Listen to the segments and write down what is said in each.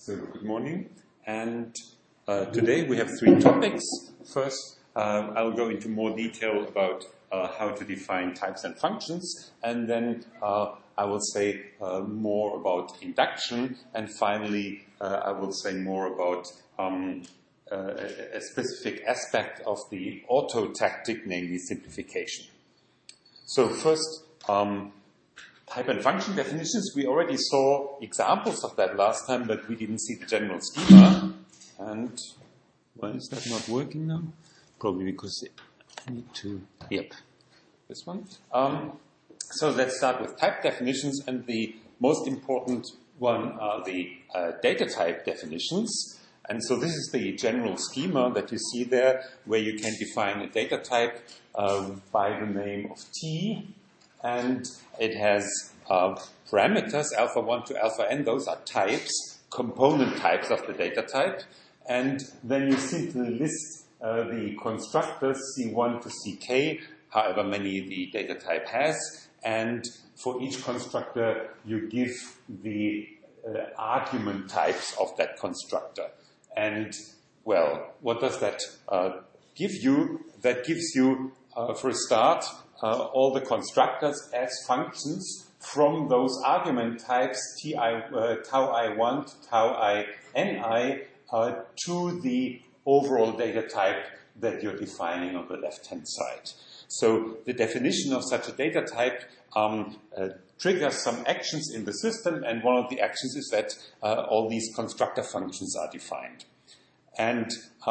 So good morning, and today we have three topics. First, I'll go into more detail about how to define types and functions, and then I will say more about induction, and finally I will say more about a specific aspect of the autotactic, namely simplification. So first, type and function definitions. We already saw examples of that last time, but we didn't see the general schema. And why is that not working now? Probably because I need to, this one. So let's start with type definitions, and the most important one are the data type definitions. And so this is the general schema that you see there, where you can define a data type by the name of T, and it has parameters, alpha 1 to alpha n. Those are types, component types of the data type. And then you simply list the constructors C1 to Ck, however many the data type has. And for each constructor, you give the argument types of that constructor. And, well, what does that give you? That gives you, for a start, all the constructors as functions from those argument types tau I1 to tau I ni to the overall data type that you're defining on the left-hand side. So the definition of such a data type triggers some actions in the system, and one of the actions is that all these constructor functions are defined. And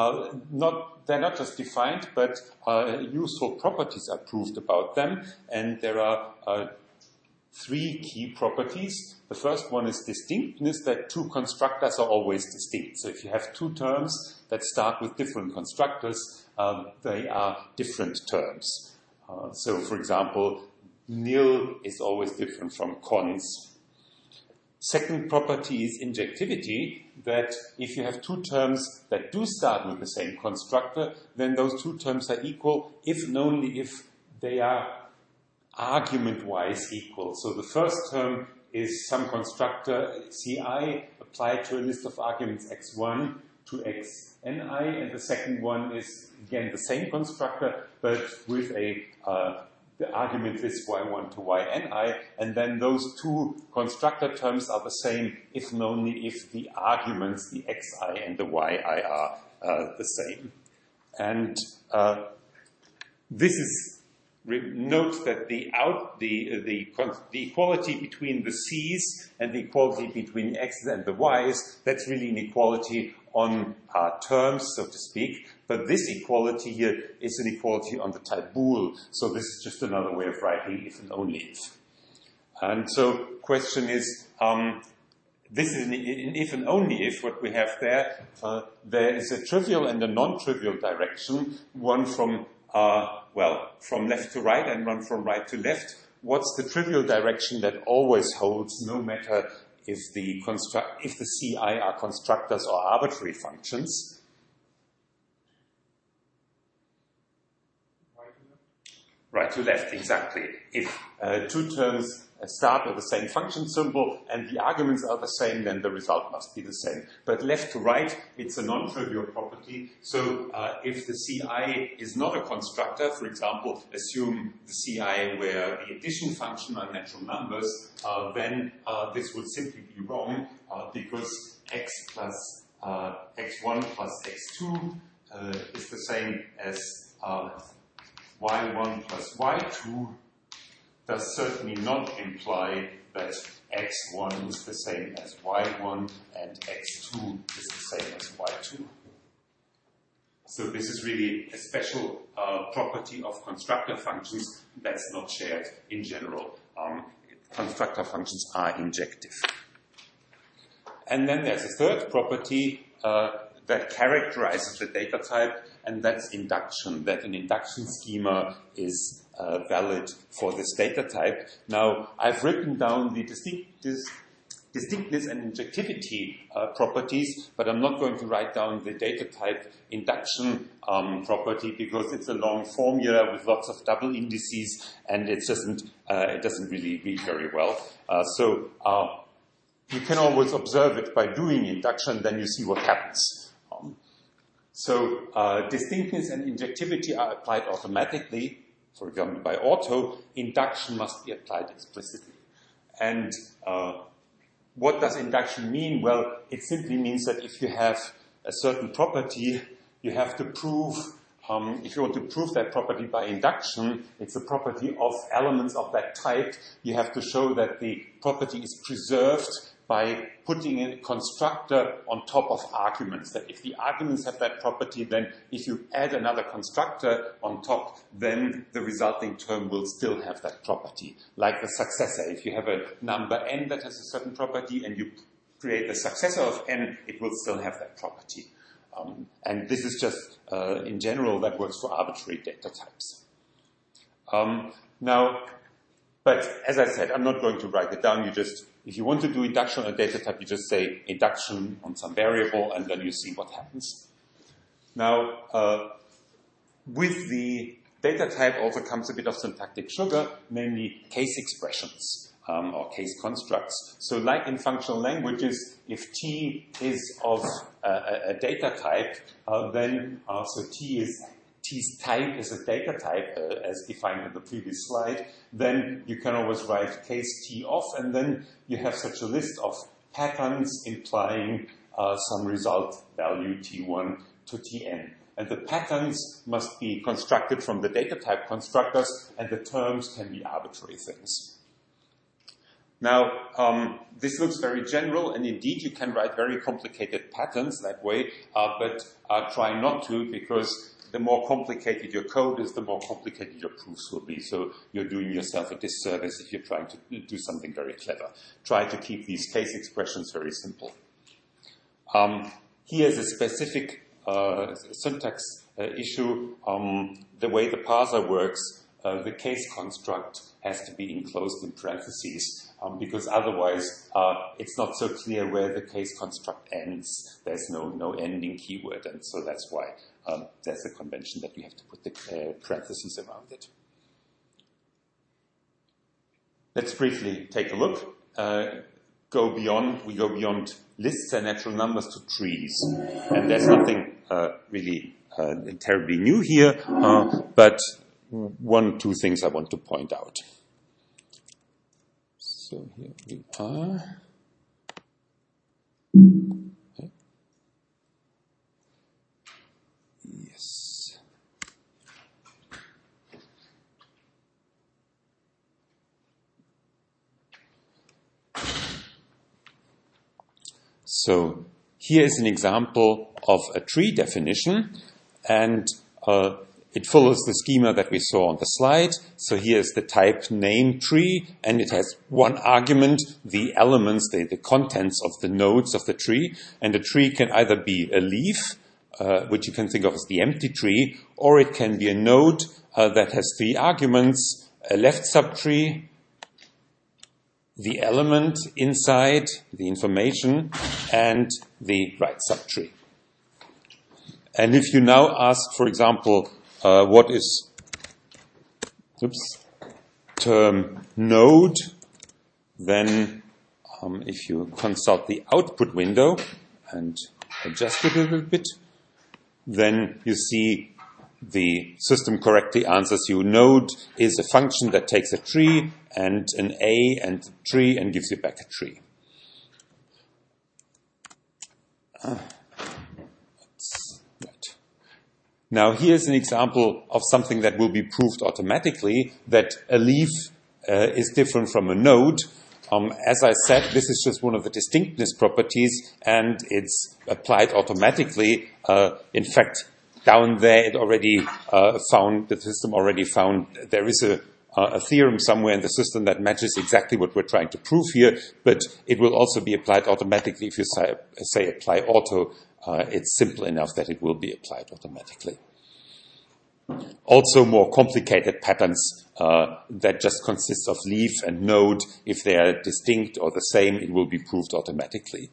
they're not just defined, but useful properties are proved about them. And there are three key properties. The first one is distinctness, that two constructors are always distinct. So if you have two terms that start with different constructors, they are different terms. So, for example, nil is always different from cons. Second property is injectivity, that if you have two terms that do start with the same constructor, then those two terms are equal if and only if they are argument-wise equal. So the first term is some constructor Ci applied to a list of arguments x1 to xni, and the second one is again the same constructor, but with the argument list y1 to yni, and then those two constructor terms are the same if and only if the arguments, the xi and the yi, are the same. And this is, note that the equality between the c's and the equality between the x's and the y's, that's really an equality on terms, so to speak. But this equality here is an equality on the type bool. So this is just another way of writing if and only if. And so question is, this is an if and only if. What we have there, there is a trivial and a non-trivial direction, one from left to right and one from right to left. What's the trivial direction that always holds, no matter if the Ci are constructors or arbitrary functions? Right to left, exactly. If two terms start with the same function symbol and the arguments are the same, then the result must be the same. But left to right, it's a non-trivial property. So if the Ci is not a constructor, for example, assume the Ci where the addition function are natural numbers, then this would simply be wrong because x plus x1 plus x2 is the same as y1 plus y2 does certainly not imply that x1 is the same as y1 and x2 is the same as y2. So this is really a special property of constructor functions that's not shared in general. Constructor functions are injective. And then there's a third property that characterizes the data type, and that's induction, that an induction schema is valid for this data type. Now, I've written down the distinctness and injectivity properties, but I'm not going to write down the data type induction property because it's a long formula with lots of double indices, and it doesn't really read very well. So you can always observe it by doing induction, then you see what happens. So distinctness and injectivity are applied automatically, for example, by auto. Induction must be applied explicitly. And what does induction mean? Well, it simply means that if you have a certain property, you have to prove, if you want to prove that property by induction, it's a property of elements of that type. You have to show that the property is preserved by putting a constructor on top of arguments. That if the arguments have that property, then if you add another constructor on top, then the resulting term will still have that property. Like the successor. If you have a number n that has a certain property and you create the successor of n, it will still have that property. And this is just, in general, that works for arbitrary data types. But as I said, I'm not going to write it down. If you want to do induction on a data type, you just say induction on some variable, and then you see what happens. Now, with the data type also comes a bit of syntactic sugar, namely case expressions or case constructs. So like in functional languages, if T is of a data type, then T's type is a data type as defined in the previous slide, then you can always write case T off, and then you have such a list of patterns implying some result value T1 to Tn. And the patterns must be constructed from the data type constructors, and the terms can be arbitrary things. Now, this looks very general, and indeed you can write very complicated patterns that way, but try not to, because the more complicated your code is, the more complicated your proofs will be. So you're doing yourself a disservice if you're trying to do something very clever. Try to keep these case expressions very simple. Here's a specific syntax issue. The way the parser works, the case construct has to be enclosed in parentheses, because otherwise it's not so clear where the case construct ends. There's no ending keyword, and so that's why there's a convention that you have to put the parentheses around it. Let's briefly take a look. We go beyond lists and natural numbers to trees. And there's nothing really terribly new here, but two things I want to point out. So here we are. Okay. Yes. So here is an example of a tree definition, and it follows the schema that we saw on the slide. So here's the type name tree, and it has one argument, the elements, the contents of the nodes of the tree. And the tree can either be a leaf, which you can think of as the empty tree, or it can be a node that has three arguments, a left subtree, the element inside, the information, and the right subtree. And if you now ask, for example, what is term node, then if you consult the output window and adjust it a little bit, then you see the system correctly answers you. Node is a function that takes a tree and an A and tree and gives you back a tree. Now, here's an example of something that will be proved automatically, that a leaf is different from a node. As I said, this is just one of the distinctness properties, and it's applied automatically. In fact, down there, the system already found there is a theorem somewhere in the system that matches exactly what we're trying to prove here, but it will also be applied automatically if you say apply auto. It's simple enough that it will be applied automatically. Also, more complicated patterns that just consist of leaf and node, if they are distinct or the same, it will be proved automatically.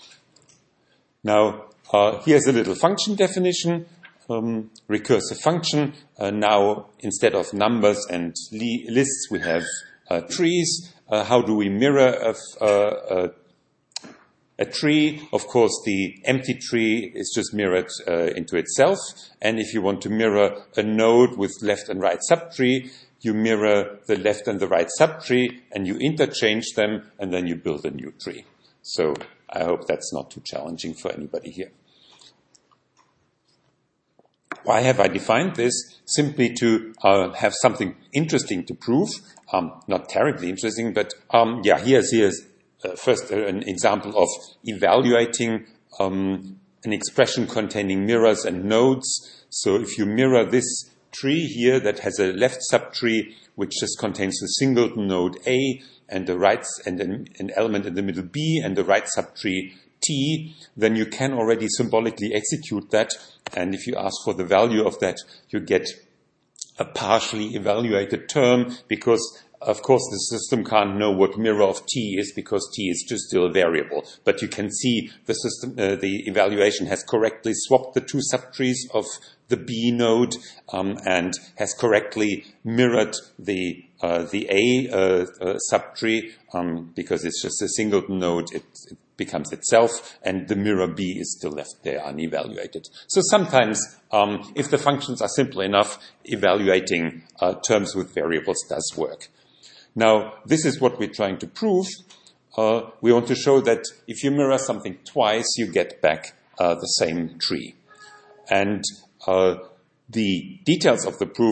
Now, here's a little function definition, recursive function. Now, instead of numbers and lists, we have trees. How do we mirror a tree, of course, the empty tree is just mirrored into itself. And if you want to mirror a node with left and right subtree, you mirror the left and the right subtree, and you interchange them, and then you build a new tree. So I hope that's not too challenging for anybody here. Why have I defined this? Simply to have something interesting to prove. Not terribly interesting, but here's first an example of evaluating an expression containing mirrors and nodes. So if you mirror this tree here that has a left subtree which just contains the singleton node A and the right and an element in the middle B and the right subtree T, then you can already symbolically execute that. And if you ask for the value of that, you get a partially evaluated term because, of course, the system can't know what mirror of T is because T is just still a variable. But you can see the system, the evaluation has correctly swapped the two subtrees of the B node and has correctly mirrored the A subtree because it's just a singleton node. It becomes itself, and the mirror B is still left there unevaluated. So sometimes, if the functions are simple enough, evaluating terms with variables does work. Now, this is what we're trying to prove. We want to show that if you mirror something twice, you get back the same tree. And the details of the proof,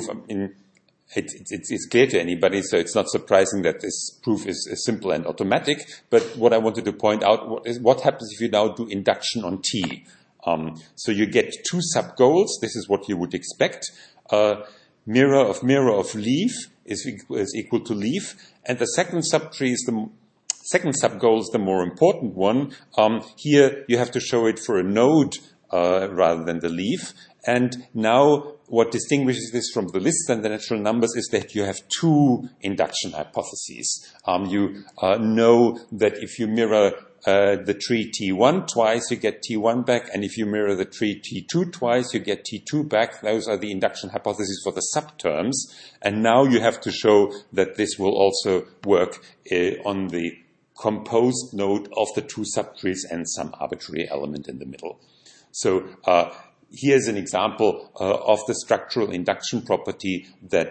it's clear to anybody, so it's not surprising that this proof is simple and automatic. But what I wanted to point out is what happens if you now do induction on T. So you get two sub-goals. This is what you would expect. Mirror of leaf is equal to leaf. And the second subtree is second sub-goal is the more important one. Here you have to show it for a node rather than the leaf. And now what distinguishes this from the lists and the natural numbers is that you have two induction hypotheses. You know that if you mirror the tree T1 twice, you get T1 back, and if you mirror the tree T2 twice, you get T2 back. Those are the induction hypotheses for the subterms. And now you have to show that this will also work on the composed node of the two subtrees and some arbitrary element in the middle. So here's an example of the structural induction property that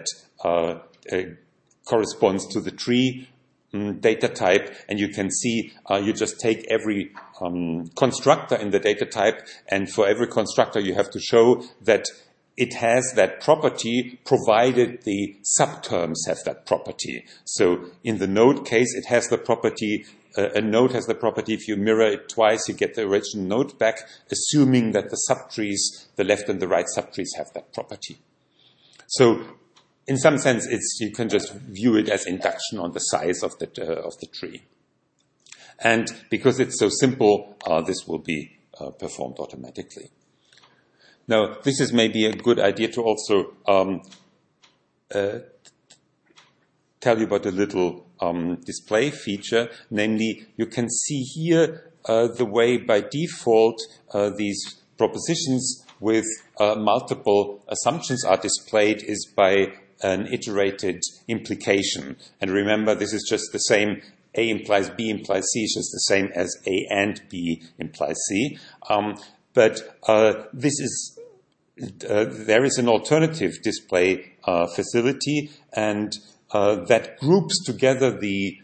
corresponds to the tree data type, and you can see you just take every constructor in the data type, and for every constructor you have to show that it has that property provided the subterms have that property. So in the node case, it has the property. A node has the property, if you mirror it twice, you get the original node back, assuming that the subtrees, the left and the right subtrees, have that property. So, in some sense, you can just view it as induction on the size of the tree. And because it's so simple, this will be performed automatically. Now, this is maybe a good idea to also tell you about a little display feature, namely you can see here the way by default these propositions with multiple assumptions are displayed is by an iterated implication. And remember, this is just the same. A implies B implies C is just the same as A and B implies C. But there is an alternative display facility, and that groups together the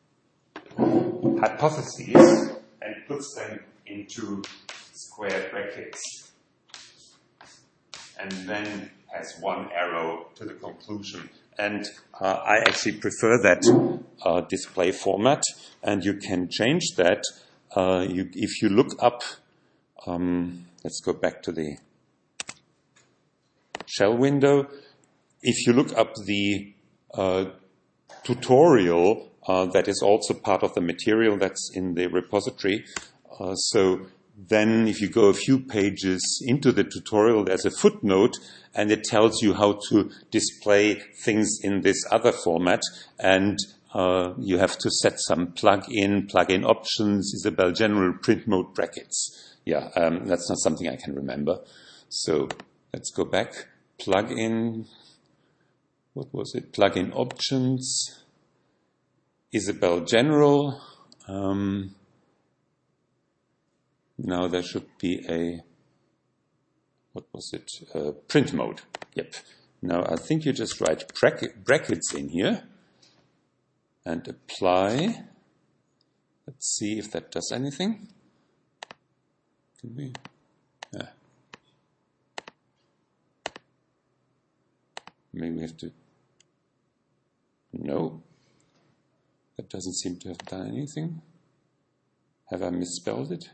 hypotheses and puts them into square brackets, and then has one arrow to the conclusion. And I actually prefer that display format, and you can change that. If you look up, let's go back to the shell window. If you look up the tutorial that is also part of the material that's in the repository. So then if you go a few pages into the tutorial, there's a footnote, and it tells you how to display things in this other format. And you have to set some plug-in options, Isabelle General, print mode brackets. Yeah, that's not something I can remember. So let's go back. Plug-in. What was it? Plugin options, Isabelle General, now there should be a, what was it, print mode. Yep. Now I think you just write brackets in here and apply. Let's see if that does anything. Can we? Yeah. Maybe we have to. No. That doesn't seem to have done anything. Have I misspelled it?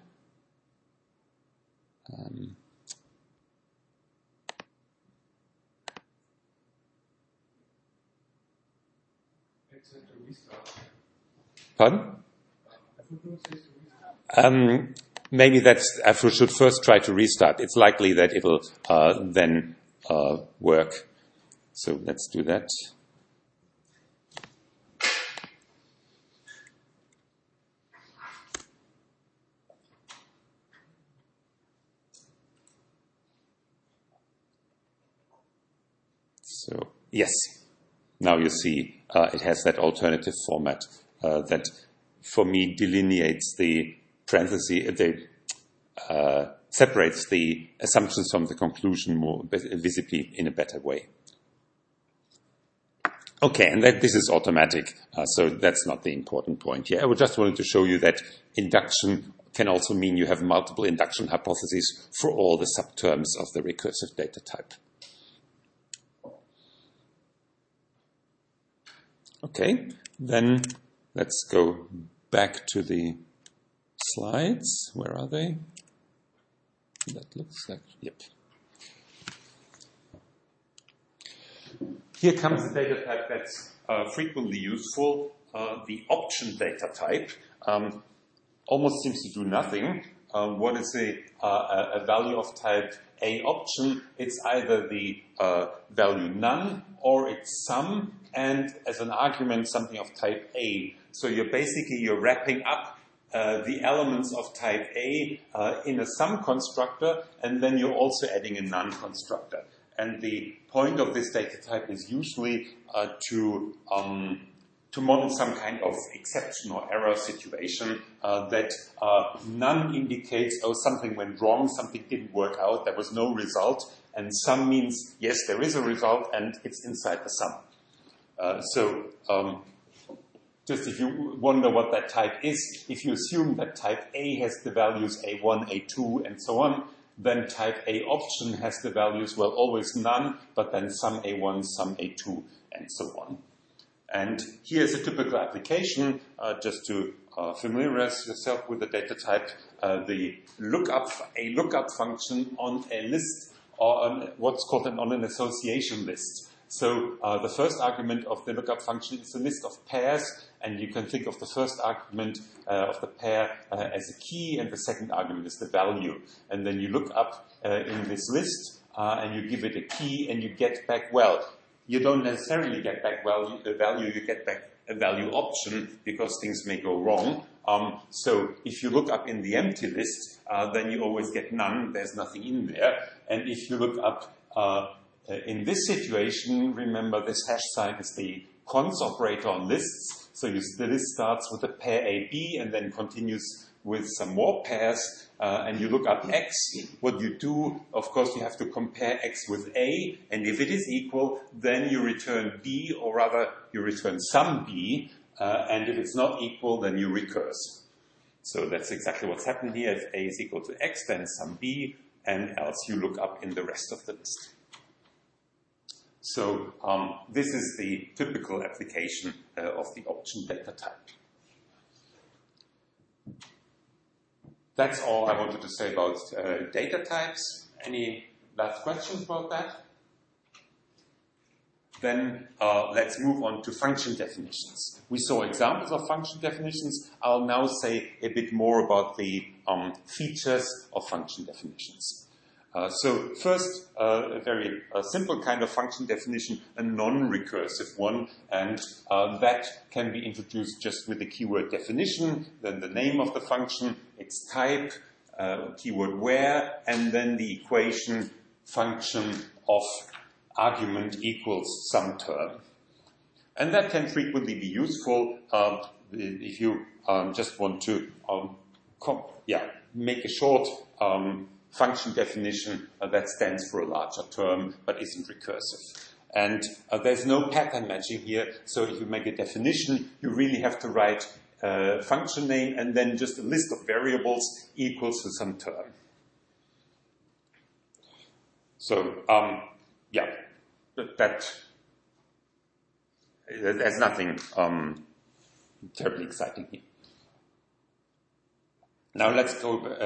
Pardon? Maybe I should first try to restart. It's likely that it'll then work. So let's do that. So yes, now you see it has that alternative format that for me delineates the parenthesis, separates the assumptions from the conclusion more visibly in a better way. Okay, and this is automatic, so that's not the important point here. I just wanted to show you that induction can also mean you have multiple induction hypotheses for all the subterms of the recursive data type. Okay, then let's go back to the slides. Where are they? That looks like, yep. Here comes the data type that's frequently useful, the option data type. Almost seems to do nothing. What is a value of type A option? It's either the value none or it's some, and as an argument something of type A. So you're wrapping up the elements of type A in a sum constructor, and then you're also adding a none constructor. And the point of this data type is usually to model some kind of exception or error situation that none indicates, oh, something went wrong, something didn't work out, there was no result, and some means, yes, there is a result, and it's inside the sum. Just if you wonder what that type is, if you assume that type A has the values A1, A2, and so on, then type A option has the values, well, always none, but then some A1, some A2, and so on. And here's a typical application, just to familiarize yourself with the data type, a lookup function on a list, or on what's called on an association list. So the first argument of the lookup function is a list of pairs, and you can think of the first argument of the pair as a key, and the second argument is the value. And then you look up in this list, and you give it a key, and you get back, well, you don't necessarily get back a value, you get back a value option, because things may go wrong. So if you look up in the empty list, then you always get none, there's nothing in there. And if you look up in this situation, remember this hash sign is the cons operator on lists. So the list starts with a pair AB and then continues with some more pairs. And you look up X. What you do, of course, you have to compare X with A. And if it is equal, then you return B, or rather, you return some B. And if it's not equal, then you recurse. So that's exactly what's happened here. If A is equal to X, then some B, and else you look up in the rest of the list. So this is the typical application of the option data type. That's all I wanted to say about data types. Any last questions about that? Then let's move on to function definitions. We saw examples of function definitions. I'll now say a bit more about the features of function definitions. So first, a very simple kind of function definition, a non-recursive one, and that can be introduced just with the keyword definition, then the name of the function, its type, keyword where, and then the equation function of argument equals some term. And that can frequently be useful if you just want to make a short function definition that stands for a larger term but isn't recursive. And there's no pattern matching here, so if you make a definition, you really have to write a function name and then just a list of variables equals to some term. So, there's nothing terribly exciting here. Now let's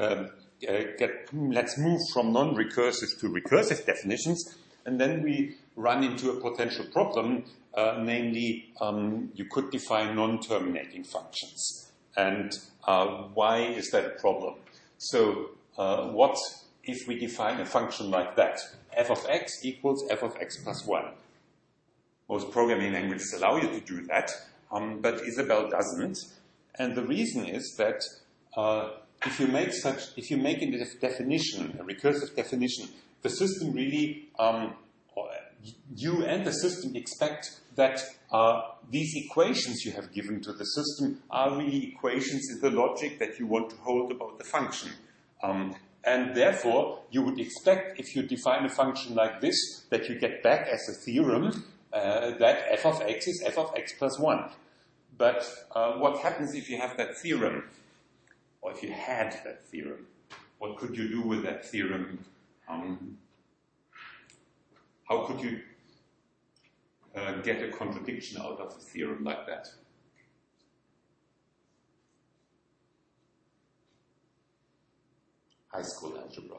let's move from non-recursive to recursive definitions, and then we run into a potential problem, namely you could define non-terminating functions. And why is that a problem? So what if we define a function like that? F of x equals f of x plus 1. Most programming languages allow you to do that, but Isabelle doesn't. And the reason is that if you make in the definition, a recursive definition, the system really, you and the system expect that these equations you have given to the system are really equations in the logic that you want to hold about the function. And therefore, you would expect, if you define a function like this, that you get back as a theorem that f of x is f of x plus 1. But what happens if you have that theorem? Or if you had that theorem? What could you do with that theorem? How could you get a contradiction out of a theorem like that? High school algebra.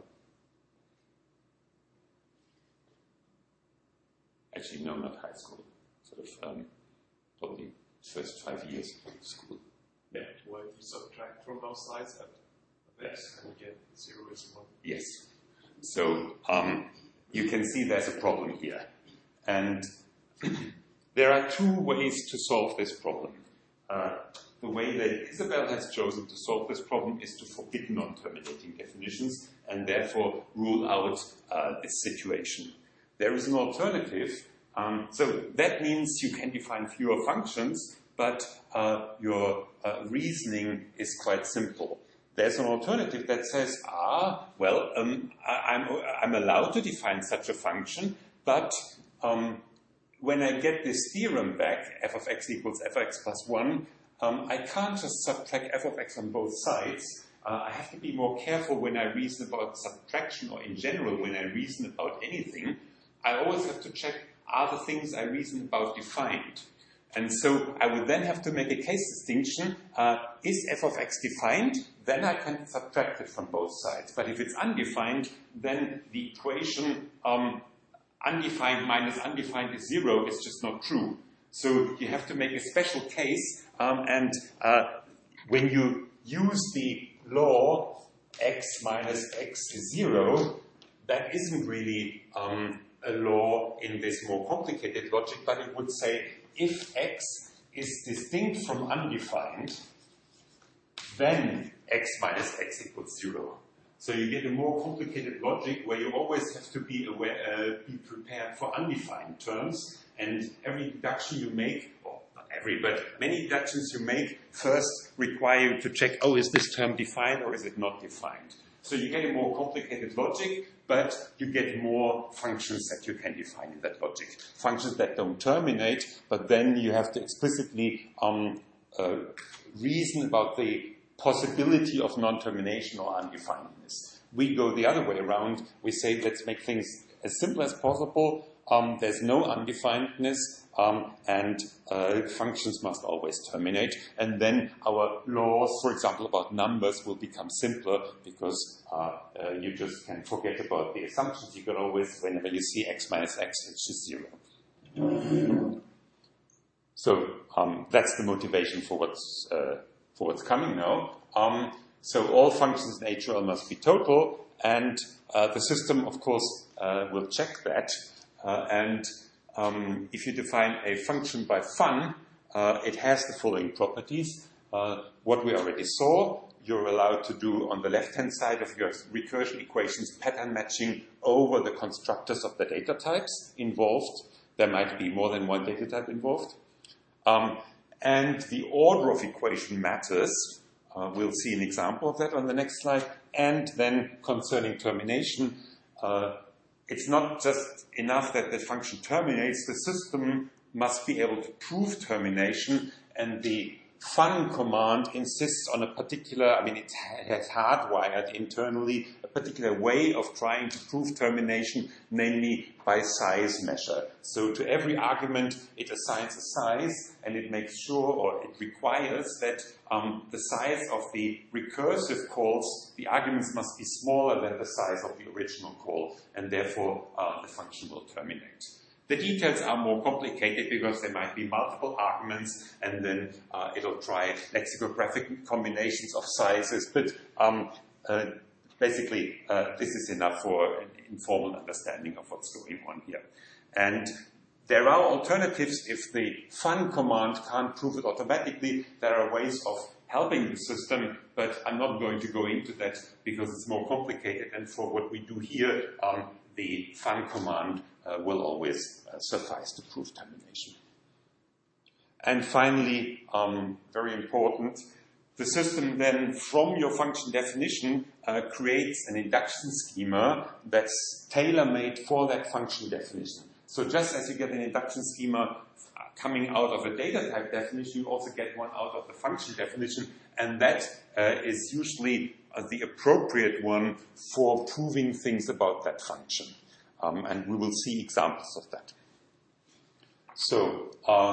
Actually, no, not high school. Sort of probably first 5 years of school. Yeah. Why do you subtract from both sides of x and you get 0 is 1? Yes. So you can see there's a problem here. And there are two ways to solve this problem. The way that Isabelle has chosen to solve this problem is to forbid non-terminating definitions and therefore rule out this situation. There is an alternative. So that means you can define fewer functions, but your reasoning is quite simple. There's an alternative that says, I'm allowed to define such a function, but when I get this theorem back, f of x equals f of x plus 1, I can't just subtract f of x on both sides. I have to be more careful when I reason about subtraction, or in general when I reason about anything. I always have to check, are the things I reason about defined? And so I would then have to make a case distinction. Is f of x defined? Then I can subtract it from both sides. But if it's undefined, then the equation undefined minus undefined is 0 is just not true. So you have to make a special case. And when you use the law x minus x is 0, that isn't really a law in this more complicated logic, but it would say if x is distinct from undefined, then x minus x equals 0. So you get a more complicated logic where you always have to be prepared for undefined terms, and every deduction you make, or not every, but many deductions you make first require you to check, is this term defined or is it not defined? So you get a more complicated logic, but you get more functions that you can define in that logic. Functions that don't terminate, but then you have to explicitly reason about the possibility of non-termination or undefinedness. We go the other way around. We say, let's make things as simple as possible. There's no undefinedness, and functions must always terminate. And then our laws, for example, about numbers will become simpler because you just can forget about the assumptions. You can always, whenever you see x minus x, it's just 0. So that's the motivation for what's coming now. So all functions in HRL must be total, and the system, of course, will check that. And if you define a function by fun, it has the following properties. What we already saw, you're allowed to do on the left-hand side of your recursion equations pattern matching over the constructors of the data types involved. There might be more than one data type involved. And the order of equation matters. We'll see an example of that on the next slide. And then concerning termination, it's not just enough that the function terminates. The system must be able to prove termination, and the fun command insists on a particular, it has hardwired internally a particular way of trying to prove termination, namely by size measure. So to every argument, it assigns a size, and it makes sure, or it requires that the size of the recursive calls, the arguments must be smaller than the size of the original call, and therefore the function will terminate. The details are more complicated because there might be multiple arguments, and then it'll try lexicographic combinations of sizes. But basically, this is enough for an informal understanding of what's going on here. And there are alternatives. If the fun command can't prove it automatically, there are ways of helping the system, but I'm not going to go into that because it's more complicated. And for what we do here, the fun command will always suffice to prove termination. And finally, very important, the system then, from your function definition, creates an induction schema that's tailor-made for that function definition. So just as you get an induction schema coming out of a data type definition, you also get one out of the function definition, and that is usually the appropriate one for proving things about that function. And we will see examples of that. So,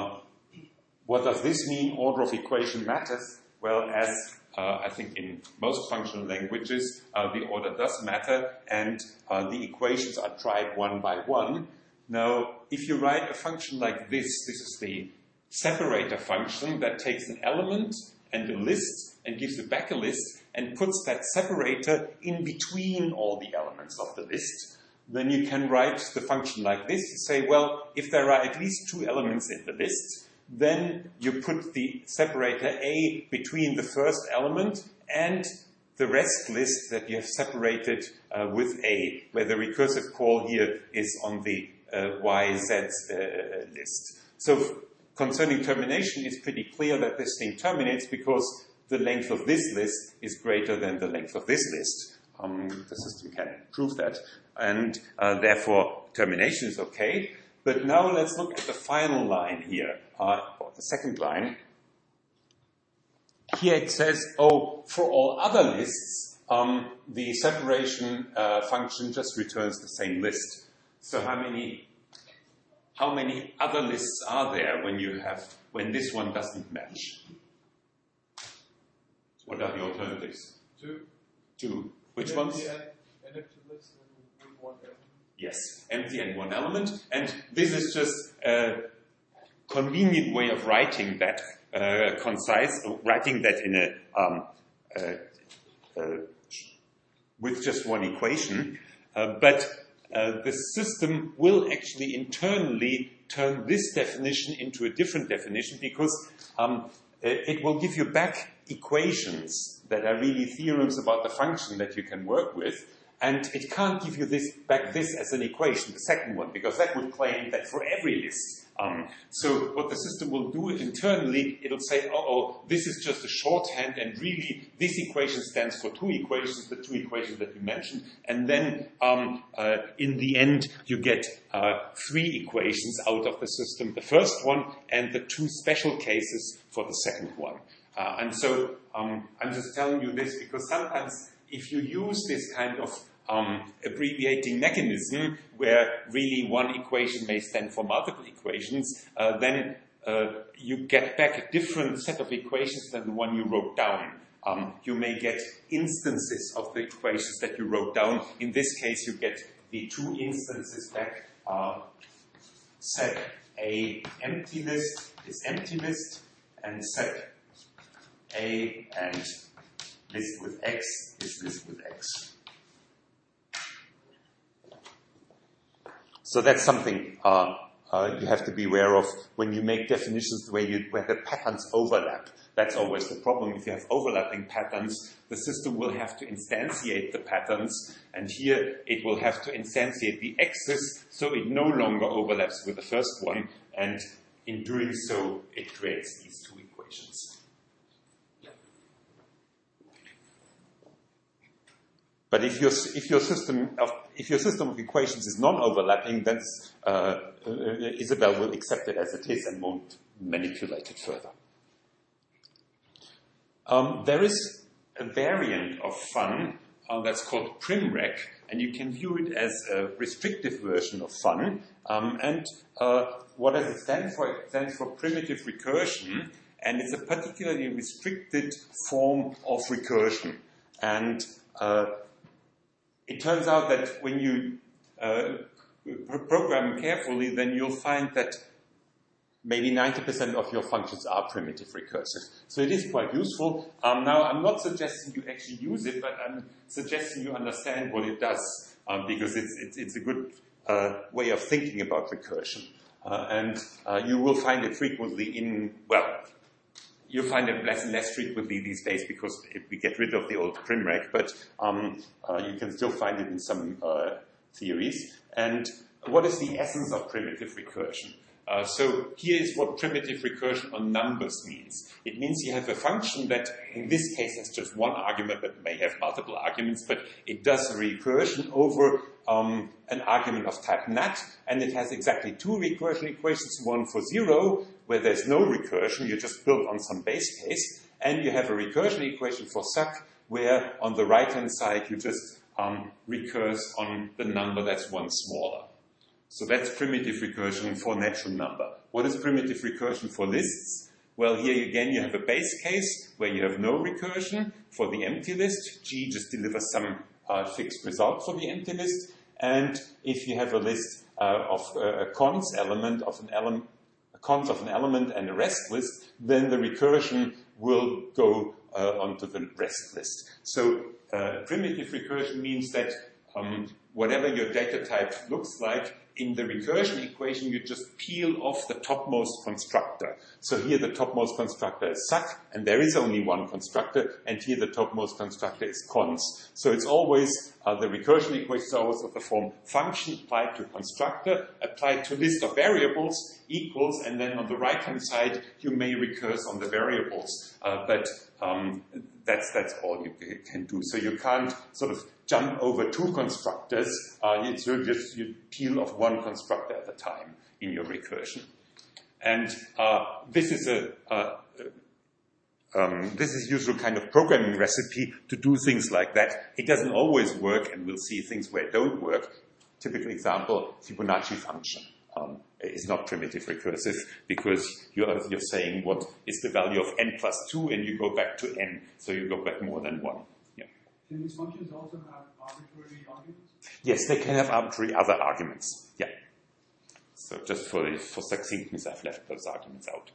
what does this mean? Order of equation matters. Well, as I think in most functional languages, the order does matter, and the equations are tried one by one. Now, if you write a function like this is the separator function that takes an element and a list and gives you back a list and puts that separator in between all the elements of the list. Then you can write the function like this. You say, well, if there are at least two elements in the list, then you put the separator A between the first element and the rest list that you have separated with A, where the recursive call here is on the YZ list. So concerning termination, it's pretty clear that this thing terminates because the length of this list is greater than the length of this list. The system can prove that, and therefore termination is okay. But now let's look at the final line here, or the second line. Here it says, for all other lists, the separation function just returns the same list. So how many other lists are there when this one doesn't match? What are the alternatives? Two. Which ones? An empty list with one element. Yes, empty and one element. And this is just a convenient way of writing that writing that in with just one equation. But the system will actually internally turn this definition into a different definition because it will give you back equations that are really theorems about the function that you can work with, and it can't give you this as an equation, the second one, because that would claim that for every list. So what the system will do internally, it'll say, this is just a shorthand, and really this equation stands for two equations, the two equations that you mentioned, and then in the end you get three equations out of the system, the first one and the two special cases for the second one. And so I'm just telling you this because sometimes if you use this kind of abbreviating mechanism where really one equation may stand for multiple equations, then you get back a different set of equations than the one you wrote down. You may get instances of the equations that you wrote down. In this case, you get the two instances back. Set A empty list is empty list, and set A and list with X is list with X. So that's something you have to be aware of when you make definitions where the patterns overlap. That's always the problem. If you have overlapping patterns, the system will have to instantiate the patterns, and here it will have to instantiate the X's so it no longer overlaps with the first one, and in doing so, it creates these two equations. But if your system of equations is non-overlapping, then Isabelle will accept it as it is and won't manipulate it further. There is a variant of fun that's called PrimRec, and you can view it as a restrictive version of fun. What does it stand for? It stands for primitive recursion, and it's a particularly restricted form of recursion. And it turns out that when you program carefully, then you'll find that maybe 90% of your functions are primitive recursive. So it is quite useful. Now, I'm not suggesting you actually use it, but I'm suggesting you understand what it does, because it's a good way of thinking about recursion. And you will find it frequently you find it less frequently these days because we get rid of the old PrimRec, but you can still find it in some theories. And what is the essence of primitive recursion? So here is what primitive recursion on numbers means. It means you have a function that, in this case, has just one argument but may have multiple arguments, but it does a recursion over an argument of type nat, and it has exactly two recursion equations, one for 0, where there's no recursion, you just build on some base case, and you have a recursion equation for suc, where on the right-hand side you just recurse on the number that's one smaller. So that's primitive recursion for natural number. What is primitive recursion for lists? Well, here again you have a base case where you have no recursion for the empty list. G just delivers some fixed result for the empty list. And if you have a list of a cons element of an element and a rest list, then the recursion will go onto the rest list. So primitive recursion means that whatever your data type looks like, in the recursion equation, you just peel off the topmost constructor. So here the topmost constructor is suc, and there is only one constructor, and here the topmost constructor is cons. So it's always, the recursion equation is always of the form function applied to constructor, applied to list of variables, equals, and then on the right-hand side, you may recurse on the variables. But that's all you can do. So you can't sort of jump over two constructors. You peel off one constructor at a time in your recursion. And this is usual kind of programming recipe to do things like that. It doesn't always work, and we'll see things where it don't work. Typical example, Fibonacci function. Is not primitive recursive because you're saying what is the value of n plus 2, and you go back to n, so you go back more than 1. Yeah. Can these functions also have arbitrary arguments? Yes, they can have arbitrary other arguments. Yeah. So just for succinctness, I've left those arguments out.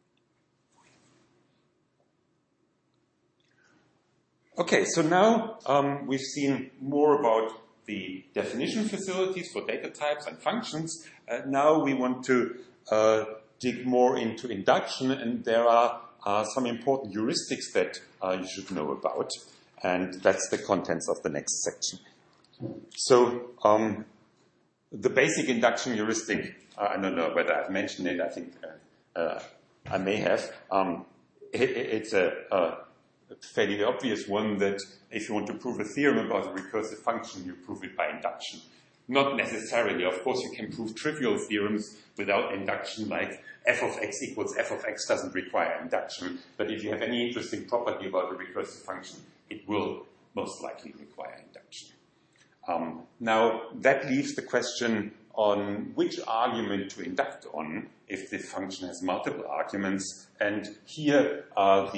Okay, so now we've seen more about the definition facilities for data types and functions. Now we want to dig more into induction, and there are some important heuristics that you should know about, and that's the contents of the next section. So the basic induction heuristic, I don't know whether I've mentioned it, I think I may have. It's a fairly obvious one that if you want to prove a theorem about a recursive function, you prove it by induction. Not necessarily. Of course, you can prove trivial theorems without induction, like f of x equals f of x doesn't require induction. But if you have any interesting property about a recursive function, it will most likely require induction. Now, that leaves the question on which argument to induct on if the function has multiple arguments. And here are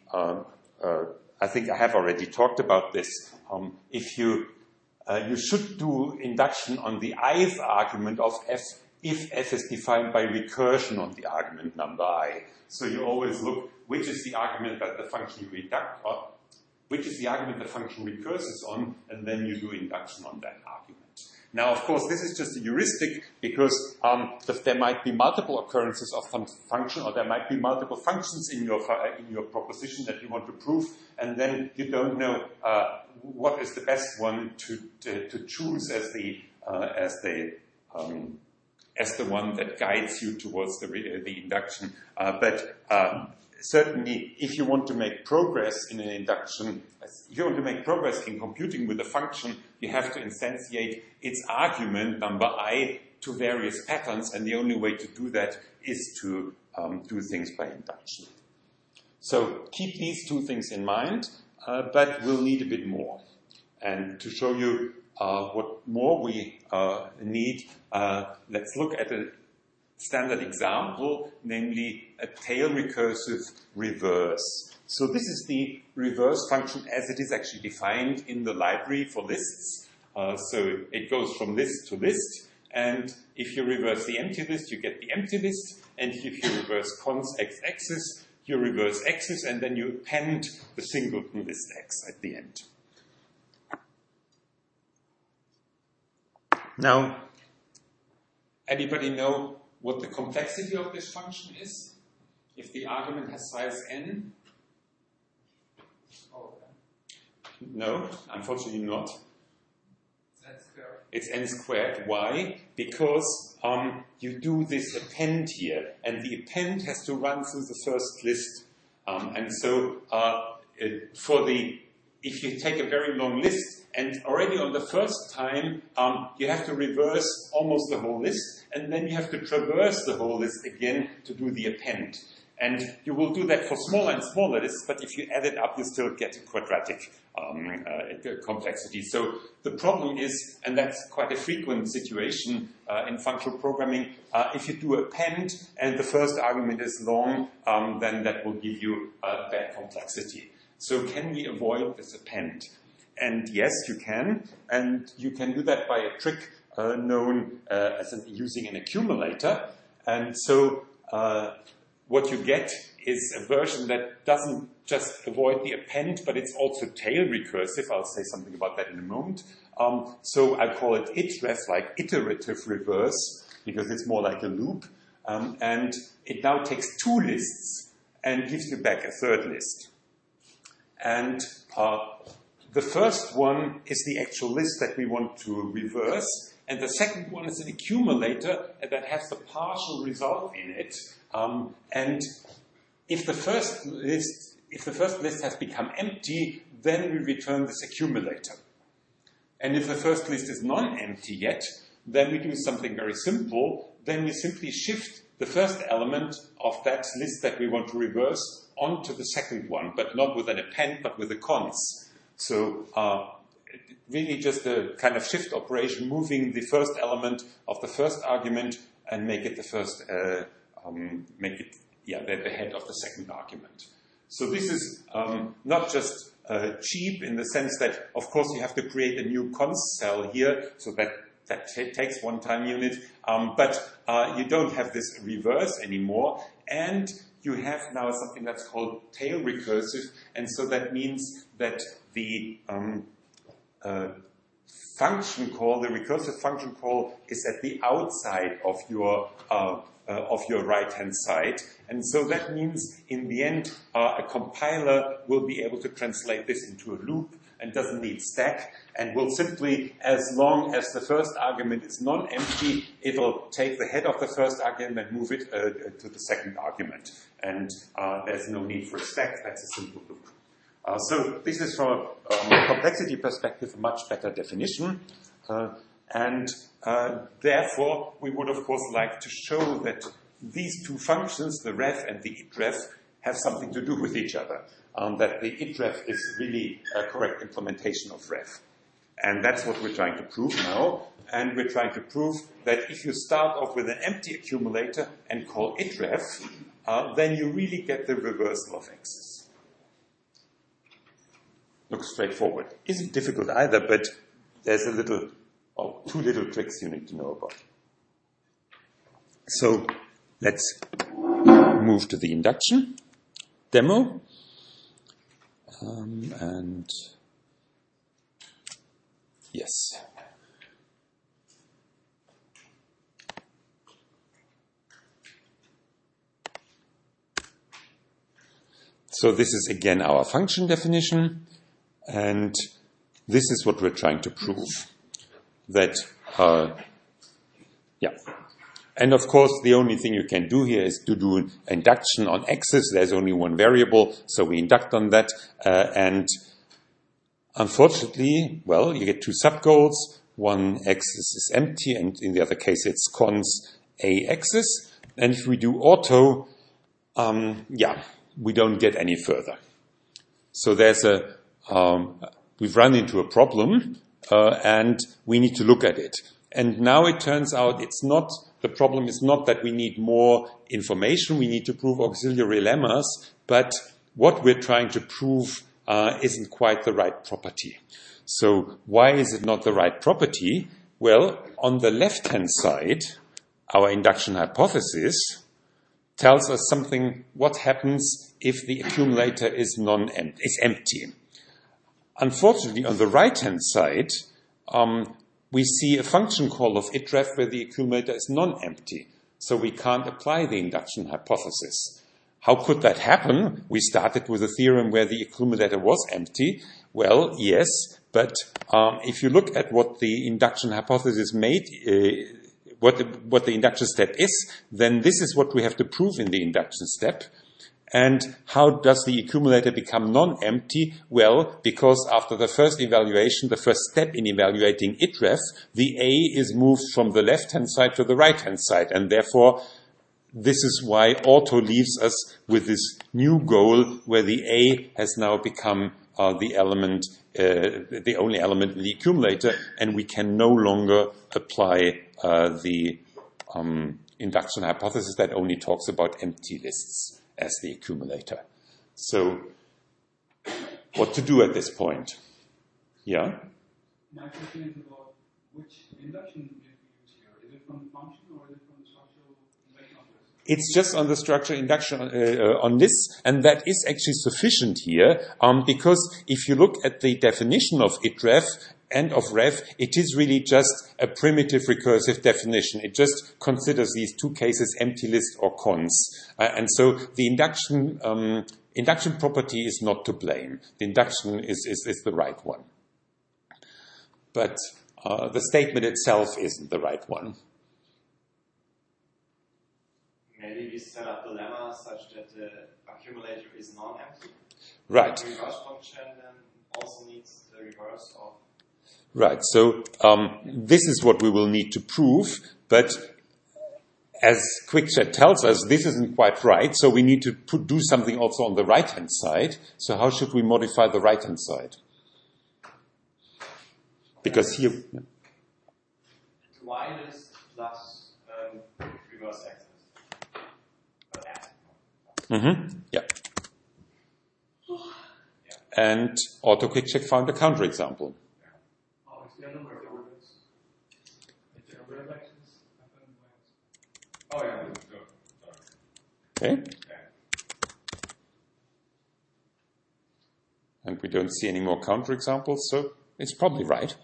I think I have already talked about this. If you should do induction on the ith argument of f if f is defined by recursion on the argument number I. So you always look which is the argument that the function you induct on, which is the argument the function recurses on, and then you do induction on that argument. Now, of course, this is just a heuristic because there might be multiple occurrences of some function, or there might be multiple functions in your proposition that you want to prove, and then you don't know what is the best one to choose as the one that guides you towards the induction. But certainly, if you want to make progress in an induction, if you want to make progress in computing with a function, you have to instantiate its argument number I to various patterns, and the only way to do that is to do things by induction. So keep these two things in mind, but we'll need a bit more. And to show you what more we need, let's look at a standard example, namely a tail recursive reverse. So this is the reverse function as it is actually defined in the library for lists. So it goes from list to list, and if you reverse the empty list, you get the empty list, and if you reverse cons x-axis, you reverse x's, and then you append the singleton list x at the end. Now, anybody know what the complexity of this function is? If the argument has size n? No, unfortunately not. It's n squared. Why? Because you do this append here, and the append has to run through the first list. And so if you take a very long list, and already on the first time, you have to reverse almost the whole list, and then you have to traverse the whole list again to do the append. And you will do that for smaller and smaller lists, but if you add it up, you still get a quadratic complexity. So the problem is, and that's quite a frequent situation in functional programming, if you do append and the first argument is long, then that will give you bad complexity. So can we avoid this append? And yes, you can. And you can do that by a trick known as using an accumulator. And so what you get is a version that doesn't just avoid the append, but it's also tail recursive. I'll say something about that in a moment. So I call it itref, like iterative reverse, because it's more like a loop. And it now takes two lists and gives you back a third list. And the first one is the actual list that we want to reverse, and the second one is an accumulator that has the partial result in it. And if the first list has become empty, then we return this accumulator. And if the first list is non-empty yet, then we do something very simple. Then we simply shift the first element of that list that we want to reverse onto the second one, but not with an append, but with a cons. So really just a kind of shift operation, moving the first element of the first argument and make it the first, the head of the second argument. So this is not just cheap in the sense that, of course, you have to create a new cons cell here, so that takes one time unit, but you don't have this reverse anymore, and you have now something that's called tail recursive, and so that means that the function call, the recursive function call, is at the outside of your right-hand side. And so that means, in the end, a compiler will be able to translate this into a loop and doesn't need stack, and will simply, as long as the first argument is non-empty, it'll take the head of the first argument and move it to the second argument. And there's no need for a stack. That's a simple loop. So this is, from a complexity perspective, a much better definition. And therefore, we would, of course, like to show that these two functions, the ref and the itref, have something to do with each other. That the itref is really a correct implementation of ref. And that's what we're trying to prove now. And we're trying to prove that if you start off with an empty accumulator and call itref, then you really get the reversal of x's. Looks straightforward. Isn't difficult either, but there's two little tricks you need to know about. So let's move to the induction demo. And yes. So this is again our function definition, and this is what we're trying to prove. That, And of course, the only thing you can do here is to do induction on x's. There's only one variable, so we induct on that. And Unfortunately, well, you get two subgoals. One axis is empty, and in the other case, it's cons A axis. And if we do auto, we don't get any further. So we've run into a problem, and we need to look at it. And now it turns out the problem is not that we need more information, we need to prove auxiliary lemmas, but what we're trying to prove isn't quite the right property. So why is it not the right property? Well, on the left-hand side, our induction hypothesis tells us something, what happens if the accumulator is empty. Unfortunately, on the right-hand side, we see a function call of itref where the accumulator is non-empty. So we can't apply the induction hypothesis. How could that happen? We started with a theorem where the accumulator was empty. Well, yes, but if you look at what the induction hypothesis made, what the induction step is, then this is what we have to prove in the induction step. And how does the accumulator become non-empty? Well, because after the first evaluation, the first step in evaluating itref, the A is moved from the left-hand side to the right-hand side. And therefore, this is why auto leaves us with this new goal where the A has now become the only element in the accumulator, and we can no longer apply the induction hypothesis that only talks about empty lists as the accumulator. So, what to do at this point? Yeah? My question is about which induction did we use here? Is it from the function or is it from the structural induction of this? It's just on the structure induction on this, and that is actually sufficient here, because if you look at the definition of itref and of ref, it is really just a primitive recursive definition. It just considers these two cases, empty list or cons. And so the induction property is not to blame. The induction is the right one. But the statement itself isn't the right one. Maybe we set up the lemma such that the accumulator is non-empty. Right. The reverse function then also needs the reverse of. Right. So this is what we will need to prove, but as QuickChat tells us, this isn't quite right, so we need to do something also on the right-hand side. So how should we modify the right-hand side? Because here... Y list plus reverse axis. Yeah. And auto QuickCheck found a counterexample. Oh, yeah. Okay. And we don't see any more counterexamples, so it's probably right.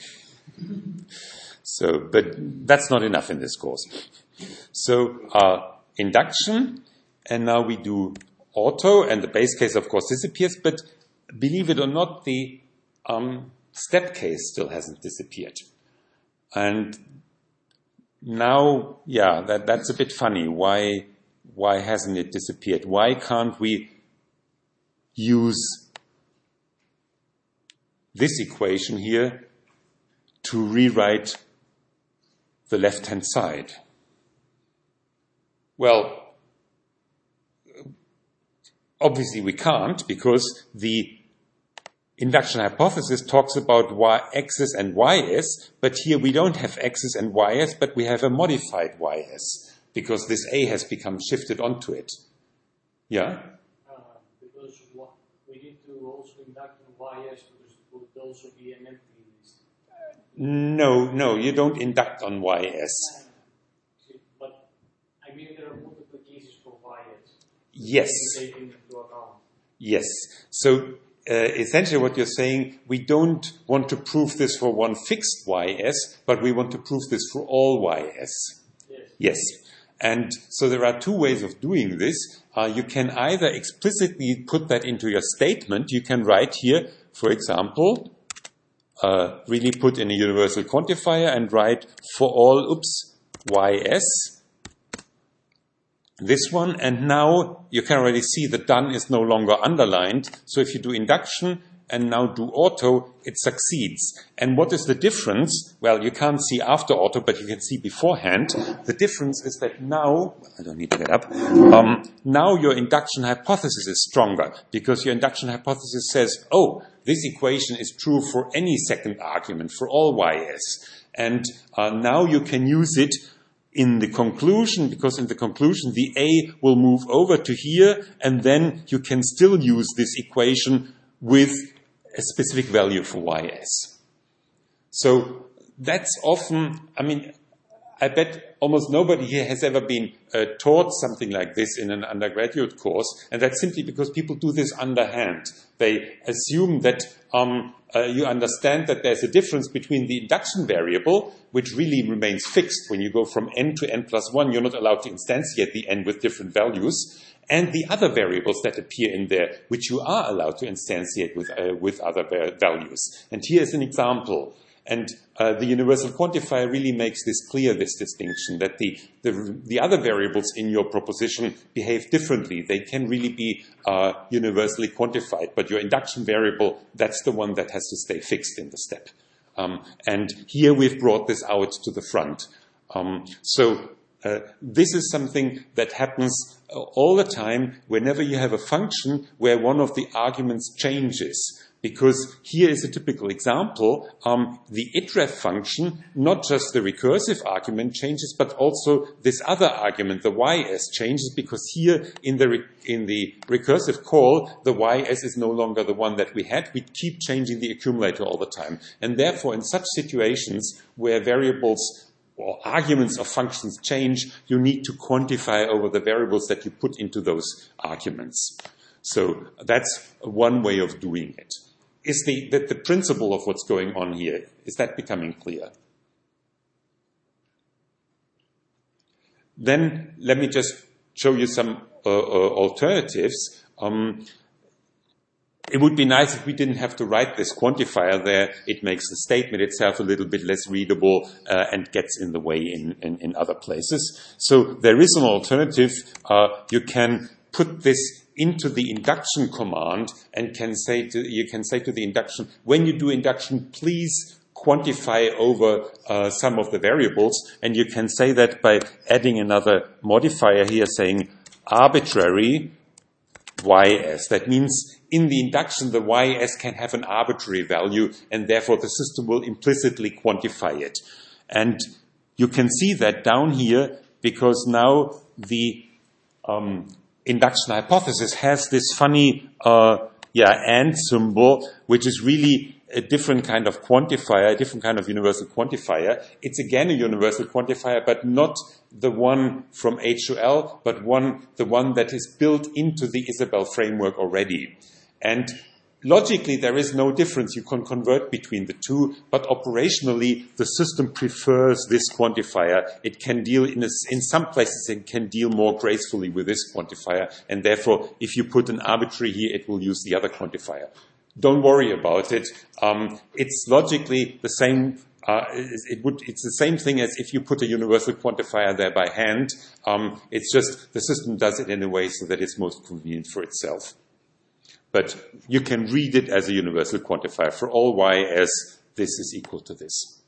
But that's not enough in this course. So, induction, and now we do auto, and the base case, of course, disappears, but believe it or not, the step case still hasn't disappeared. And now, that's a bit funny. Why hasn't it disappeared? Why can't we use this equation here to rewrite the left-hand side? Well, obviously we can't, because the induction hypothesis talks about x's and y's, but here we don't have x's and y's, but we have a modified ys, because this A has become shifted onto it. Yeah? Because we need to also induct on ys, because it would also be an empty list. No, you don't induct on ys. But I mean there are multiple cases for ys. Yes. Taking into account. Yes. So essentially what you're saying, we don't want to prove this for one fixed ys, but we want to prove this for all ys. Yes. And so there are two ways of doing this. You can either explicitly put that into your statement. You can write here, for example, really put in a universal quantifier and write for all, ys, this one, and now you can already see the done is no longer underlined. So if you do induction and now do auto, it succeeds. And what is the difference? Well, you can't see after auto, but you can see beforehand. The difference is that now, I don't need to get up, now your induction hypothesis is stronger, because your induction hypothesis says, oh, this equation is true for any second argument, for all ys. And now you can use it in the conclusion, because in the conclusion the A will move over to here, and then you can still use this equation with a specific value for ys. So that's often, I bet almost nobody here has ever been taught something like this in an undergraduate course, and that's simply because people do this underhand. They assume that you understand that there's a difference between the induction variable, which really remains fixed. When you go from n to n plus 1, you're not allowed to instantiate the n with different values, and the other variables that appear in there, which you are allowed to instantiate with other values. And here is an example. And the universal quantifier really makes this clear, this distinction, that the other variables in your proposition behave differently. They can really be universally quantified, but your induction variable, that's the one that has to stay fixed in the step. And here we've brought this out to the front. So this is something that happens all the time whenever you have a function where one of the arguments changes. Because here is a typical example. The itref function, not just the recursive argument changes, but also this other argument, the ys, changes, because here in the recursive call, the ys is no longer the one that we had. We keep changing the accumulator all the time. And therefore, in such situations where variables or arguments of functions change, you need to quantify over the variables that you put into those arguments. So that's one way of doing it. Is the principle of what's going on here, is that becoming clear? Then let me just show you some alternatives. It would be nice if we didn't have to write this quantifier there. It makes the statement itself a little bit less readable and gets in the way in other places. So there is an alternative. You can put this into the induction command and you can say to the induction, when you do induction, please quantify over some of the variables. And you can say that by adding another modifier here saying arbitrary ys. That means in the induction, the ys can have an arbitrary value, and therefore the system will implicitly quantify it. And you can see that down here, because now the induction hypothesis has this funny and symbol, which is really a different kind of quantifier, a different kind of universal quantifier. It's again a universal quantifier, but not the one from H to L, but the one that is built into the Isabelle framework already. And logically, there is no difference. You can convert between the two, but operationally, the system prefers this quantifier. It can deal in some places, it can deal more gracefully with this quantifier, and therefore, if you put an arbitrary here, it will use the other quantifier. Don't worry about it. It's logically the same. It's the same thing as if you put a universal quantifier there by hand. It's just the system does it in a way so that it's most convenient for itself. But you can read it as a universal quantifier. For all ys, this is equal to this.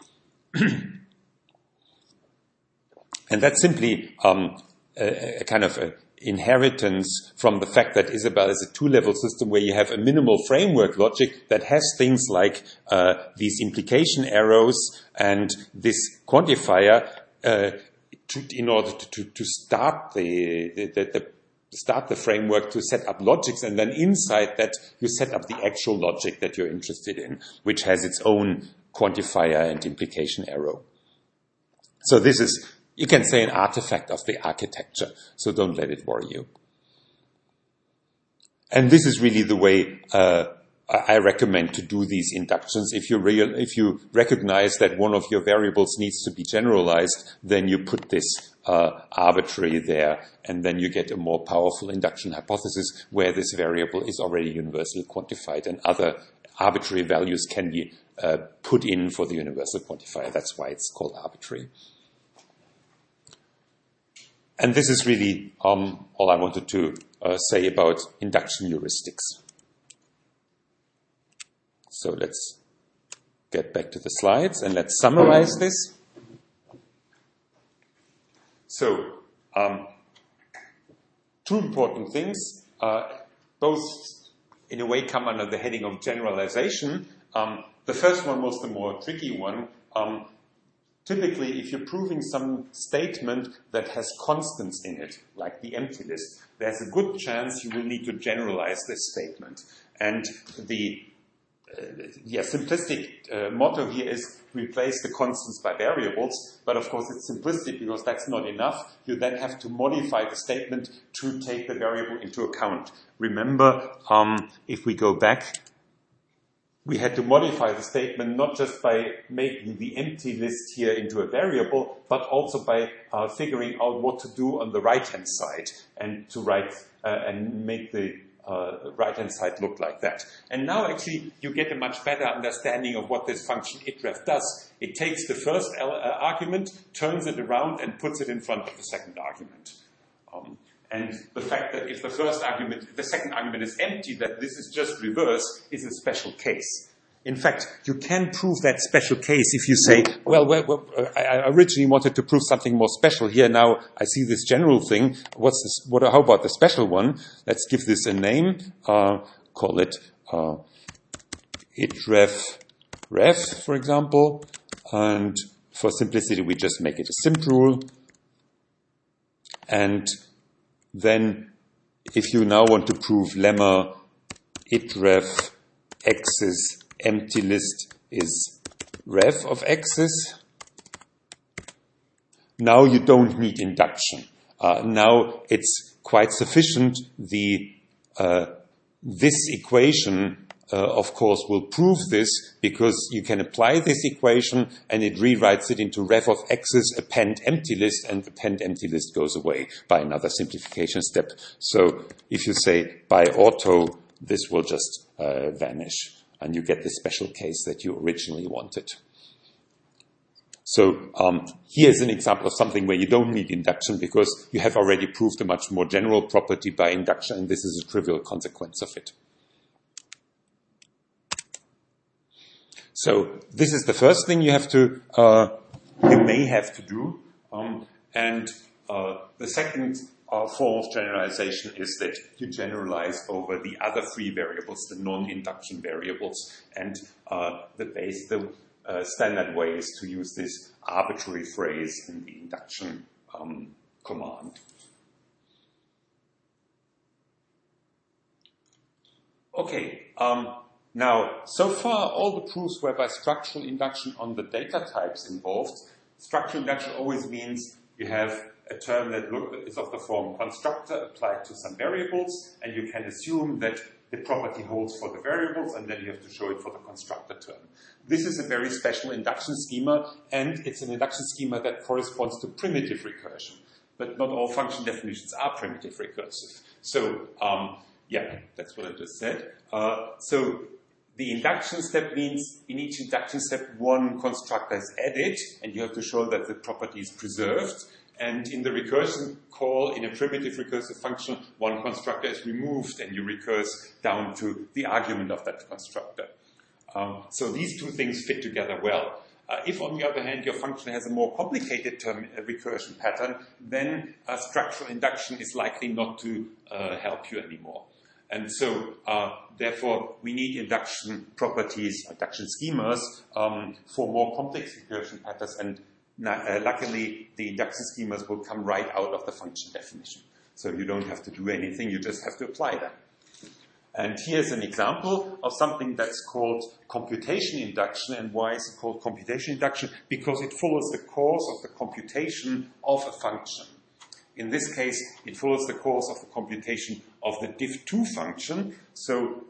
And that's simply a kind of a inheritance from the fact that Isabelle is a two-level system where you have a minimal framework logic that has things like these implication arrows and this quantifier in order to start the framework to set up logics, and then inside that you set up the actual logic that you're interested in, which has its own quantifier and implication arrow. So this is, you can say, an artifact of the architecture, so don't let it worry you. And this is really the way I recommend to do these inductions. If you recognize that one of your variables needs to be generalized, then you put this arbitrary there, and then you get a more powerful induction hypothesis where this variable is already universally quantified and other arbitrary values can be put in for the universal quantifier. That's why it's called arbitrary. And this is really all I wanted to say about induction heuristics. So let's get back to the slides and let's summarize this. So, two important things, both in a way come under the heading of generalization. The first one was the more tricky one. Typically, if you're proving some statement that has constants in it, like the empty list, there's a good chance you will need to generalize this statement. And the simplistic motto here is replace the constants by variables, but of course it's simplistic because that's not enough. You then have to modify the statement to take the variable into account. Remember, if we go back, we had to modify the statement not just by making the empty list here into a variable, but also by figuring out what to do on the right-hand side and to write and make the right-hand side look like that. And now actually you get a much better understanding of what this function itref does. It takes the first argument, turns it around, and puts it in front of the second argument. And the fact that if the second argument is empty, that this is just reverse, is a special case. In fact, you can prove that special case if you say, well, I originally wanted to prove something more special here. Now I see this general thing. How about the special one? Let's give this a name. Call it itref ref, for example. And for simplicity, we just make it a simp rule. And then, if you now want to prove lemma itref x's empty list is ref of x's, now you don't need induction. Now it's quite sufficient. This equation, of course, will prove this because you can apply this equation and it rewrites it into ref of x's append empty list, and append empty list goes away by another simplification step. So if you say by auto, this will just vanish and you get the special case that you originally wanted. So here's an example of something where you don't need induction because you have already proved a much more general property by induction, and this is a trivial consequence of it. So this is the first thing you may have to do. The second form of generalization is that you generalize over the other three variables, the non-induction variables, and the standard way is to use this arbitrary phrase in the induction command. Okay. Now, so far, all the proofs were by structural induction on the data types involved. Structural induction always means you have a term that is of the form constructor applied to some variables, and you can assume that the property holds for the variables, and then you have to show it for the constructor term. This is a very special induction schema, and it's an induction schema that corresponds to primitive recursion. But not all function definitions are primitive recursive. So, that's what I just said. So the induction step means in each induction step, one constructor is added, and you have to show that the property is preserved. And in the recursion call, in a primitive recursive function, one constructor is removed, and you recurse down to the argument of that constructor. So these two things fit together well. If, on the other hand, your function has a more complicated recursion pattern, then structural induction is likely not to help you anymore. And so, therefore, we need induction properties, induction schemas, for more complex recursion patterns, and luckily, the induction schemas will come right out of the function definition. So you don't have to do anything, you just have to apply them. And here's an example of something that's called computation induction. And why is it called computation induction? Because it follows the course of the computation of a function. In this case, it follows the course of the computation of the diff2 function. So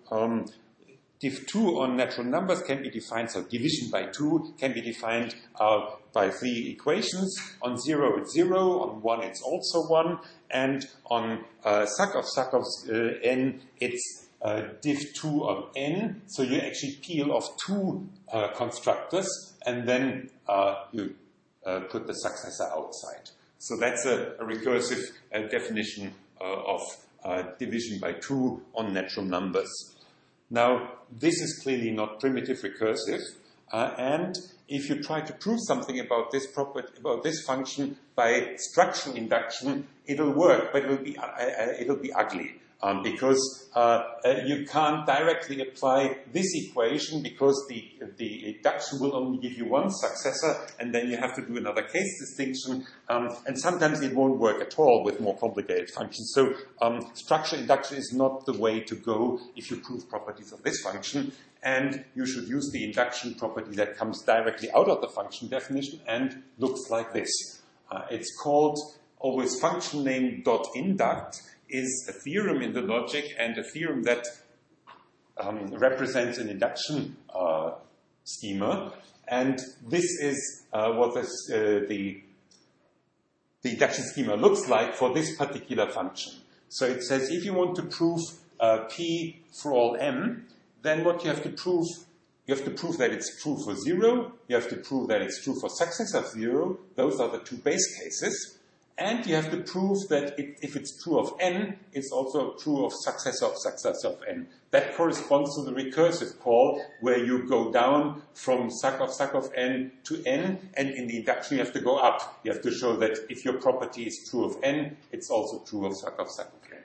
diff2 on natural numbers can be defined, so division by 2 can be defined by three equations. On 0, it's 0. On 1, it's also 1. And on suc of n, it's diff2 of n. So you actually peel off two constructors, and then you put the successor outside. So that's a recursive definition of division by 2 on natural numbers. Now, this is clearly not primitive recursive, and if you try to prove something about this property, about this function by structural induction, it'll work, but it'll be ugly. Because you can't directly apply this equation because the induction will only give you one successor, and then you have to do another case distinction, and sometimes it won't work at all with more complicated functions. So structural induction is not the way to go if you prove properties of this function, and you should use the induction property that comes directly out of the function definition and looks like this. It's called always function name dot induct, is a theorem in the logic and a theorem that represents an induction schema. And this is what the induction schema looks like for this particular function. So it says if you want to prove P for all m, then what you have to prove that it's true for 0, you have to prove that it's true for successor of 0, those are the two base cases. And you have to prove that if it's true of n, it's also true of successor of n. That corresponds to the recursive call, where you go down from suc of n to n, and in the induction you have to go up. You have to show that if your property is true of n, it's also true of suc of n.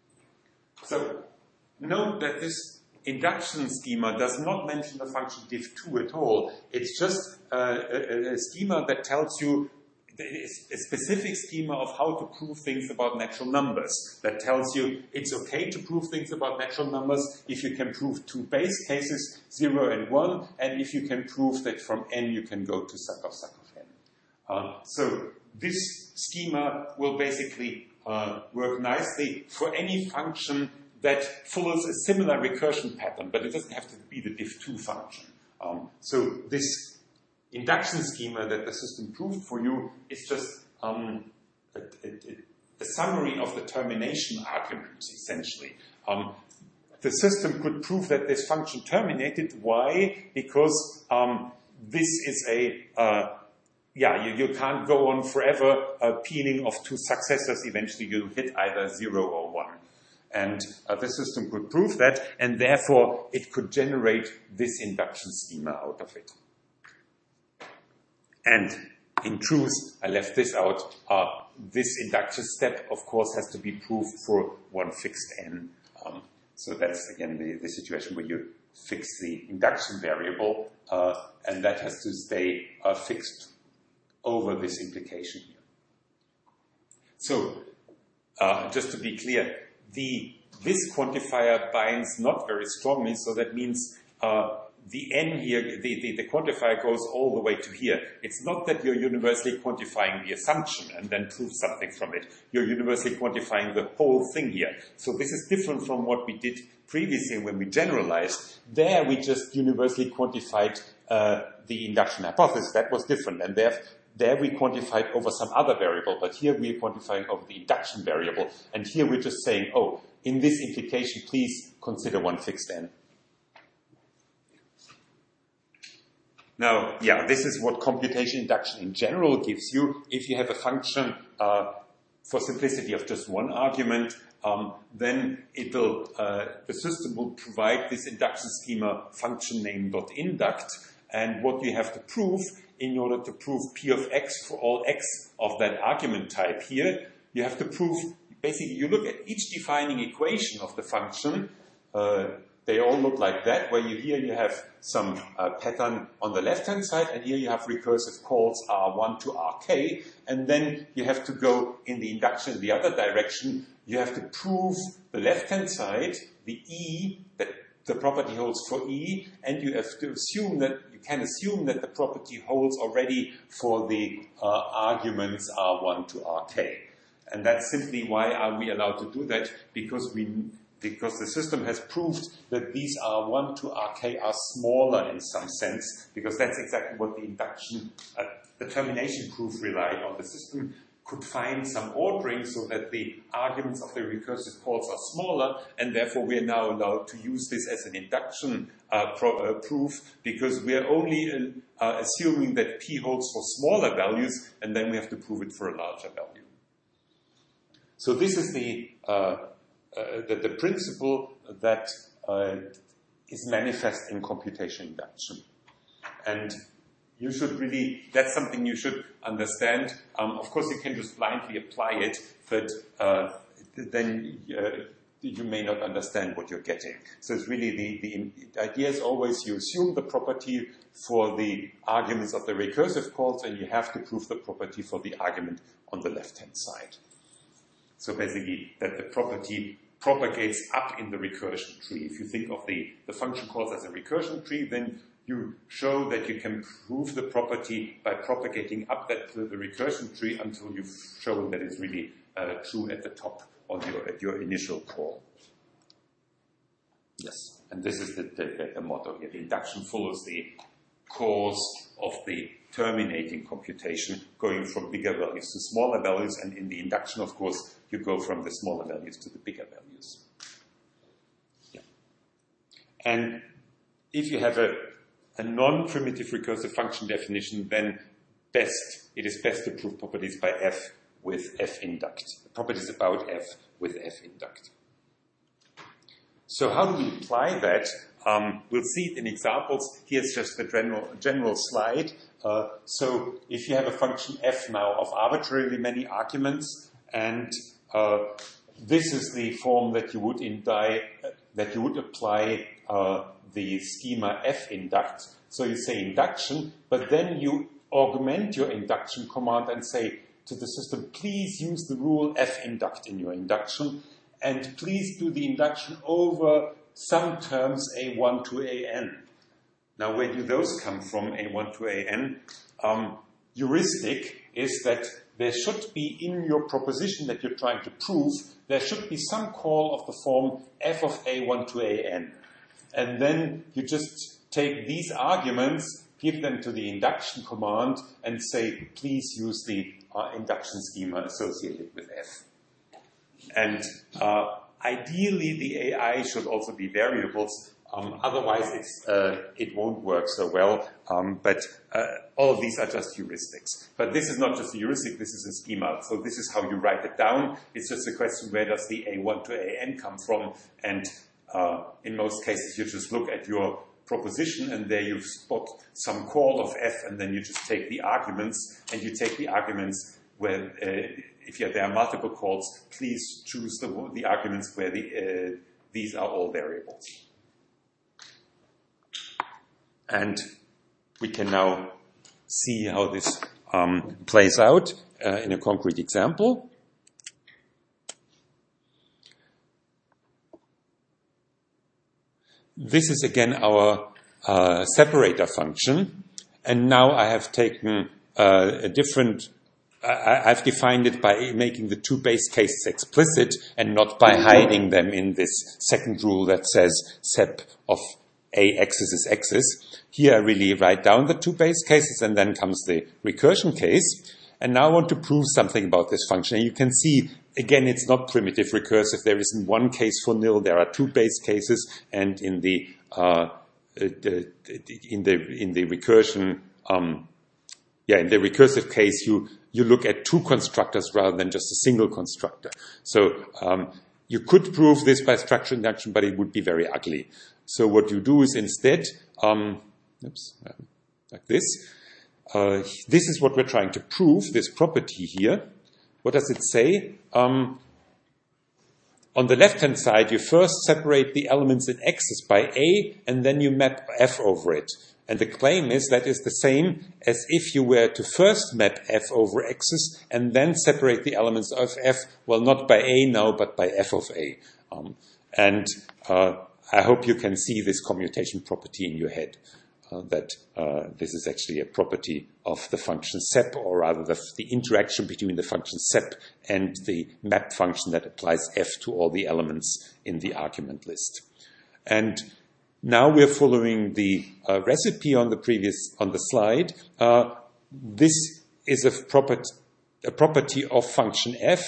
So note that this induction schema does not mention the function diff2 at all. It's just a schema that tells you a specific schema of how to prove things about natural numbers, that tells you it's okay to prove things about natural numbers if you can prove two base cases, 0 and 1, and if you can prove that from n you can go to suc of n. So this schema will basically work nicely for any function that follows a similar recursion pattern, but it doesn't have to be the diff2 function. So this induction schema that the system proved for you is just a summary of the termination argument, essentially. The system could prove that this function terminated. Why? Because this is you can't go on forever peeling of two successors. Eventually you'll hit either 0 or 1. And the system could prove that, and therefore it could generate this induction schema out of it. And in truth, I left this out. This induction step, of course, has to be proved for one fixed n. So that's, again, the situation where you fix the induction variable, and that has to stay fixed over this implication here. So, just to be clear, this quantifier binds not very strongly, so that means the n here, the quantifier goes all the way to here. It's not that you're universally quantifying the assumption and then prove something from it. You're universally quantifying the whole thing here. So this is different from what we did previously when we generalized. There we just universally quantified the induction hypothesis. That was different. And there we quantified over some other variable, but here we are quantifying over the induction variable. And here we're just saying, oh, in this implication, please consider one fixed n. Now, this is what computation induction in general gives you. If you have a function for simplicity of just one argument, then the system will provide this induction schema function name .induct, and what you have to prove in order to prove p of x for all x of that argument type here, you have to prove, basically you look at each defining equation of the function. They all look like that, where here you have some pattern on the left-hand side, and here you have recursive calls R1 to Rk, and then you have to go in the induction in the other direction. You have to prove the left-hand side, the E, that the property holds for E, and you have to assume that, you can assume that the property holds already for the arguments R1 to Rk. And that's simply why are we allowed to do that, because the system has proved that these R1 to Rk are smaller in some sense, because that's exactly what the induction, the termination proof relied on. The system could find some ordering so that the arguments of the recursive calls are smaller, and therefore we are now allowed to use this as an induction proof, because we are only assuming that P holds for smaller values, and then we have to prove it for a larger value. So this is the principle that is manifest in computation induction. And you should really, that's something you should understand. Of course, you can just blindly apply it, but then you may not understand what you're getting. So it's really the idea is always you assume the property for the arguments of the recursive calls, and you have to prove the property for the argument on the left-hand side. So basically, that the property propagates up in the recursion tree. If you think of the function calls as a recursion tree, then you show that you can prove the property by propagating up the recursion tree until you've shown that it's really true at the top of your initial call. Yes, and this is the motto here. The induction follows the course of the terminating computation, going from bigger values to smaller values, and in the induction, of course, you go from the smaller values to the bigger values. Yeah. And if you have a non-primitive recursive function definition, then it is best to prove properties by f with f induct. Properties about f with f induct. So how do we apply that? We'll see it in examples. Here's just the general slide. So if you have a function f now of arbitrarily many arguments, and this is the form that you would apply the schema f induct. So you say induction, but then you augment your induction command and say to the system, please use the rule f induct in your induction, and please do the induction over some terms a1 to an. Now, where do those come from, a1 to an? Heuristic is that there should be, in your proposition that you're trying to prove, there should be some call of the form f of a1 to an. And then you just take these arguments, give them to the induction command, and say, please use the induction schema associated with f. And ideally, the AI should also be variables. Otherwise, it won't work so well. But all of these are just heuristics. But this is not just a heuristic, this is a schema. So this is how you write it down. It's just a question, where does the a1 to an come from? And in most cases, you just look at your proposition, and there you spot some call of f, and then you just take the arguments, and you take the arguments where, if there are multiple calls, please choose the arguments where these are all variables. And we can now see how this plays out in a concrete example. This is again our separator function, and now I have taken I've defined it by making the two base cases explicit and not by hiding them in this second rule that says sep of a axis is axis. Here I really write down the two base cases, and then comes the recursion case. And now I want to prove something about this function. And you can see, again, it's not primitive recursive. There isn't one case for nil. There are two base cases, and in the recursion, in the recursive case, you look at two constructors rather than just a single constructor. So you could prove this by structural induction, but it would be very ugly. So what you do is instead, like this. This is what we're trying to prove, this property here. What does it say? On the left-hand side, you first separate the elements in X's by A, and then you map F over it. And the claim is that is the same as if you were to first map F over X's and then separate the elements of F, well, not by A now, but by F of A. I hope you can see this commutation property in your head, that this is actually a property of the function sep, or rather the interaction between the function sep and the map function that applies F to all the elements in the argument list. And now we're following the recipe on the slide. This is a property of function f,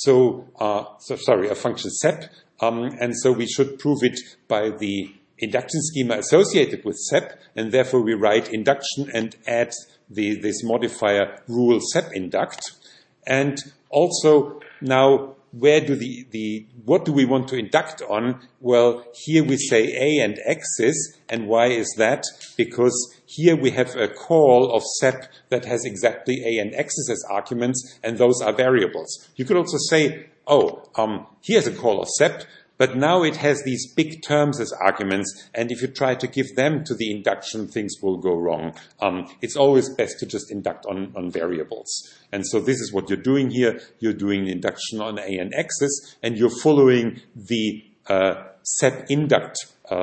a function sep, and so we should prove it by the induction schema associated with sep, and therefore we write induction and add this modifier rule sep induct. And also now what do we want to induct on? Well, here we say A and X's, and why is that? Because here we have a call of SEP that has exactly A and X's as arguments, and those are variables. You could also say, here's a call of SEP, but now it has these big terms as arguments, and if you try to give them to the induction, things will go wrong. It's always best to just induct on variables. And so this is what you're doing here. You're doing the induction on A and X's, and you're following the SEP induct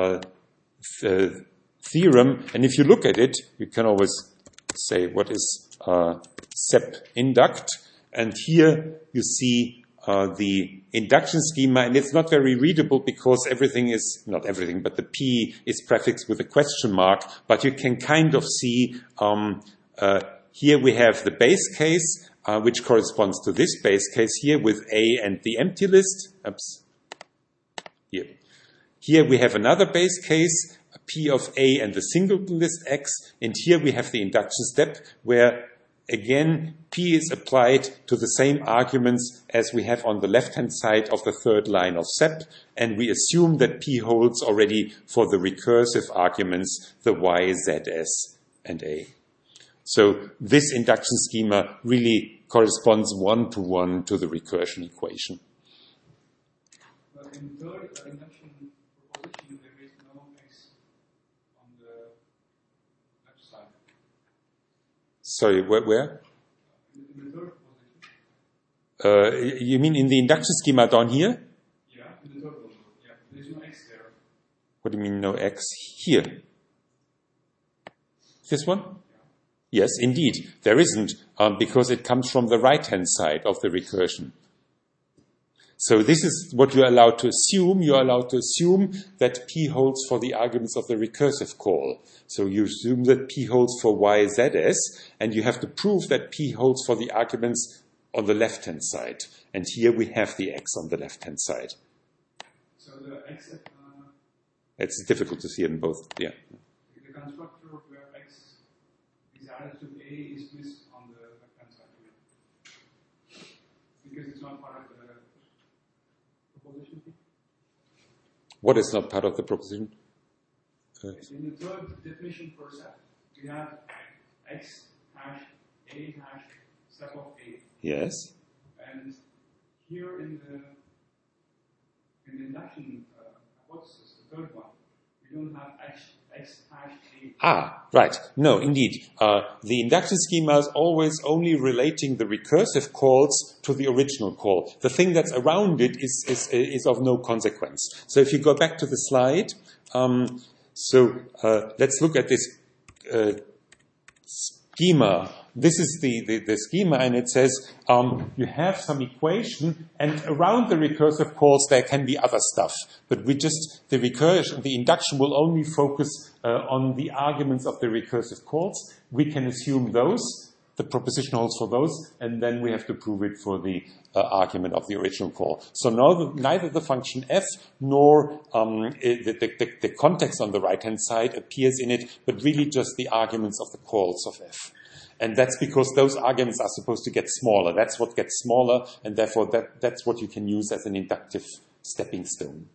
theorem. And if you look at it, you can always say, what is SEP induct? And here you see the induction schema, and it's not very readable because not everything, but the P is prefixed with a question mark, but you can kind of see, here we have the base case, which corresponds to this base case here with A and the empty list. Oops. Here we have another base case, P of A and the singleton list X, and here we have the induction step where again, P is applied to the same arguments as we have on the left-hand side of the third line of SEP, and we assume that P holds already for the recursive arguments, the Y, Z, S, and A. So this induction schema really corresponds one-to-one to the recursion equation. But in third induction proposition, there is no X on the left side. Sorry, where? In the third position. You mean in the induction schema down here? Yeah, in the third one. Yeah, there's no X there. What do you mean no X? Here. This one? Yes, indeed. There isn't, because it comes from the right-hand side of the recursion. So this is what you're allowed to assume. You're allowed to assume that P holds for the arguments of the recursive call. So you assume that P holds for Y, Z, S, and you have to prove that P holds for the arguments on the left-hand side. And here we have the X on the left-hand side. So the X... it's difficult to see in both, yeah. The constructor where X is added to A is missed on the left-hand side. Because it's not part of the proposition. What is not part of the proposition? In the third definition for SEP, we have X hash A hash SEP of A. Yes. And here in the induction hypothesis, the third one, we don't have X hash A. Ah, right. No, indeed. The induction schema is always only relating the recursive calls to the original call. The thing that's around it is of no consequence. So if you go back to the slide, let's look at this schema. This is the schema, and it says you have some equation, and around the recursive calls there can be other stuff. But the induction will only focus on the arguments of the recursive calls. We can assume those, the proposition holds for those, and then we have to prove it for the argument of the original call. So neither the function f nor the context on the right-hand side appears in it, but really just the arguments of the calls of f. And that's because those arguments are supposed to get smaller. That's what gets smaller, and therefore that's what you can use as an inductive stepping stone.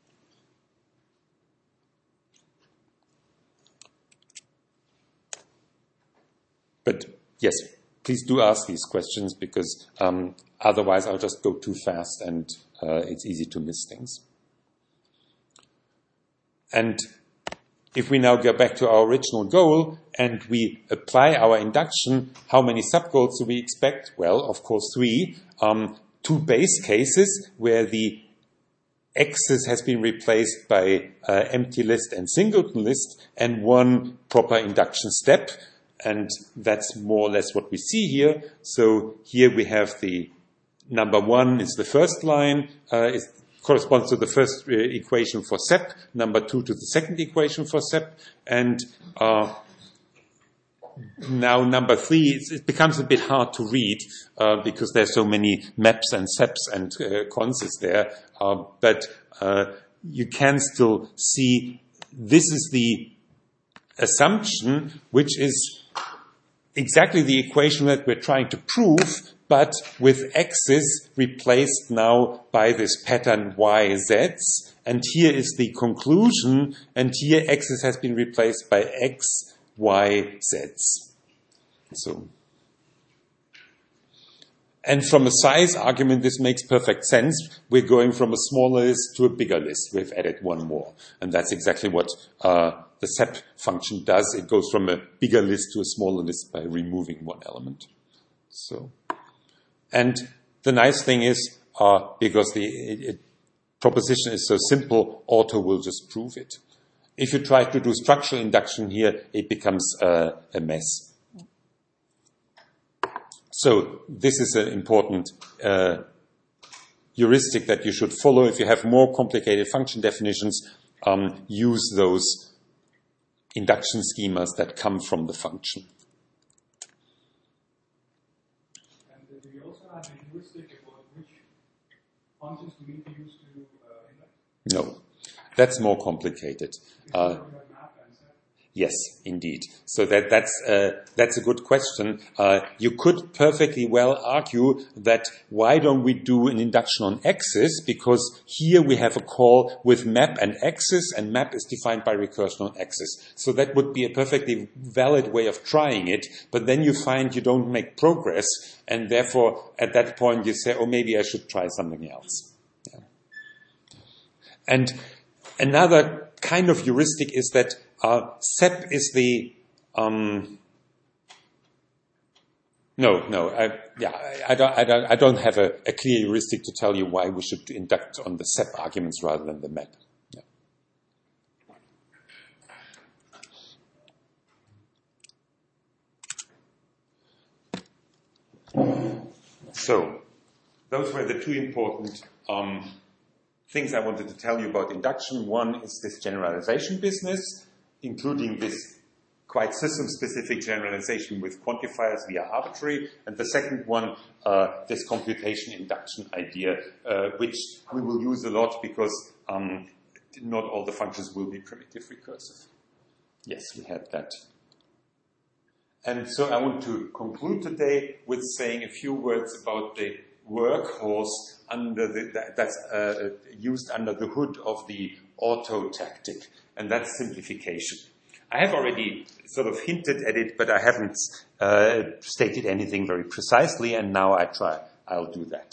But yes, please do ask these questions, because otherwise I'll just go too fast and it's easy to miss things. And if we now go back to our original goal and we apply our induction, how many subgoals do we expect? Well, of course, 3. 2 base cases where the X's has been replaced by empty list and singleton list, and 1 proper induction step. And that's more or less what we see here. So here we have the number 1 is the first line, corresponds to the first equation for SEP, number 2 to the second equation for SEP, and now number 3, it becomes a bit hard to read because there's so many maps and SEPs and conses there, but you can still see this is the assumption, which is exactly the equation that we're trying to prove, but with x's replaced now by this pattern yz's. And here is the conclusion, and here x's has been replaced by x, y, z's. So, and from a size argument, this makes perfect sense. We're going from a smaller list to a bigger list. We've added one more. And that's exactly what the SEP function does. It goes from a bigger list to a smaller list by removing one element. So, and the nice thing is, because the proposition is so simple, auto will just prove it. If you try to do structural induction here, it becomes a mess. So this is an important heuristic that you should follow. If you have more complicated function definitions, use those induction schemas that come from the function. And do you also have a heuristic about which functions we need to use to index? No, that's more complicated. Because we have map and set. Yes, indeed. So that's a good question. You could perfectly well argue that why don't we do an induction on x's, because here we have a call with map and x's, and map is defined by recursion on x's. So that would be a perfectly valid way of trying it, but then you find you don't make progress, and therefore at that point you say, oh, maybe I should try something else. Yeah. And another kind of heuristic is that SEP is the I don't have a clear heuristic to tell you why we should induct on the SEP arguments rather than the map. Yeah. So those were the two important things I wanted to tell you about induction. One is this generalization business, including this quite system-specific generalization with quantifiers via arbitrary. And the second one, this computation induction idea, which we will use a lot because not all the functions will be primitive recursive. Yes, we had that. And so I want to conclude today with saying a few words about the workhorse that's used under the hood of the auto tactic, and that's simplification. I have already sort of hinted at it, but I haven't stated anything very precisely, and now I'll do that.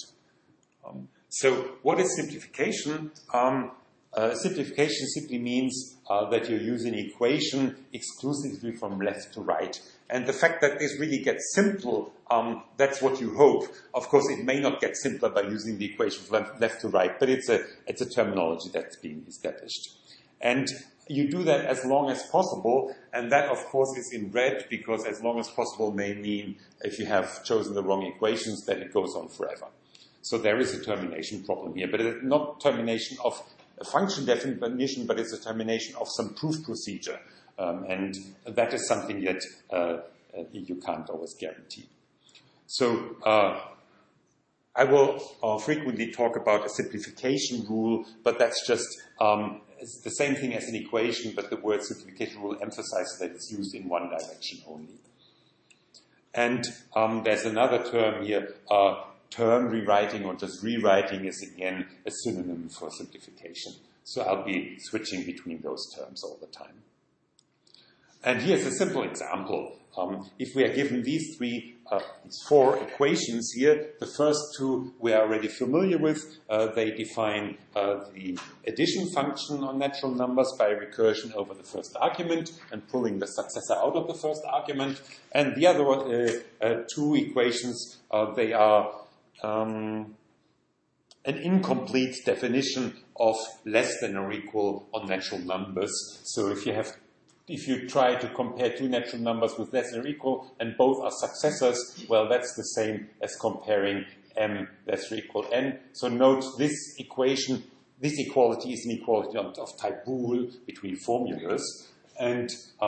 So what is simplification? Simplification simply means that you use an equation exclusively from left to right. And the fact that this really gets simple, that's what you hope. Of course, it may not get simpler by using the equation from left to right, but it's a terminology that's being established. And you do that as long as possible, and that, of course, is in red, because as long as possible may mean if you have chosen the wrong equations, then it goes on forever. So there is a termination problem here, but it's not termination of a function definition, but it's a termination of some proof procedure. And that is something that you can't always guarantee. So I will frequently talk about a simplification rule, but that's just it's the same thing as an equation, but the word simplification rule emphasizes that it's used in one direction only. And there's another term here, term rewriting or just rewriting is again a synonym for simplification. So I'll be switching between those terms all the time. And here's a simple example. If we are given these four equations here, the first two we are already familiar with. They define the addition function on natural numbers by recursion over the first argument and pulling the successor out of the first argument. And the other two equations, they are an incomplete definition of less than or equal on natural numbers. So if you try to compare two natural numbers with less than or equal and both are successors, well, that's the same as comparing m less or equal n. So note this equation, this equality is an equality of type Boole between formulas, and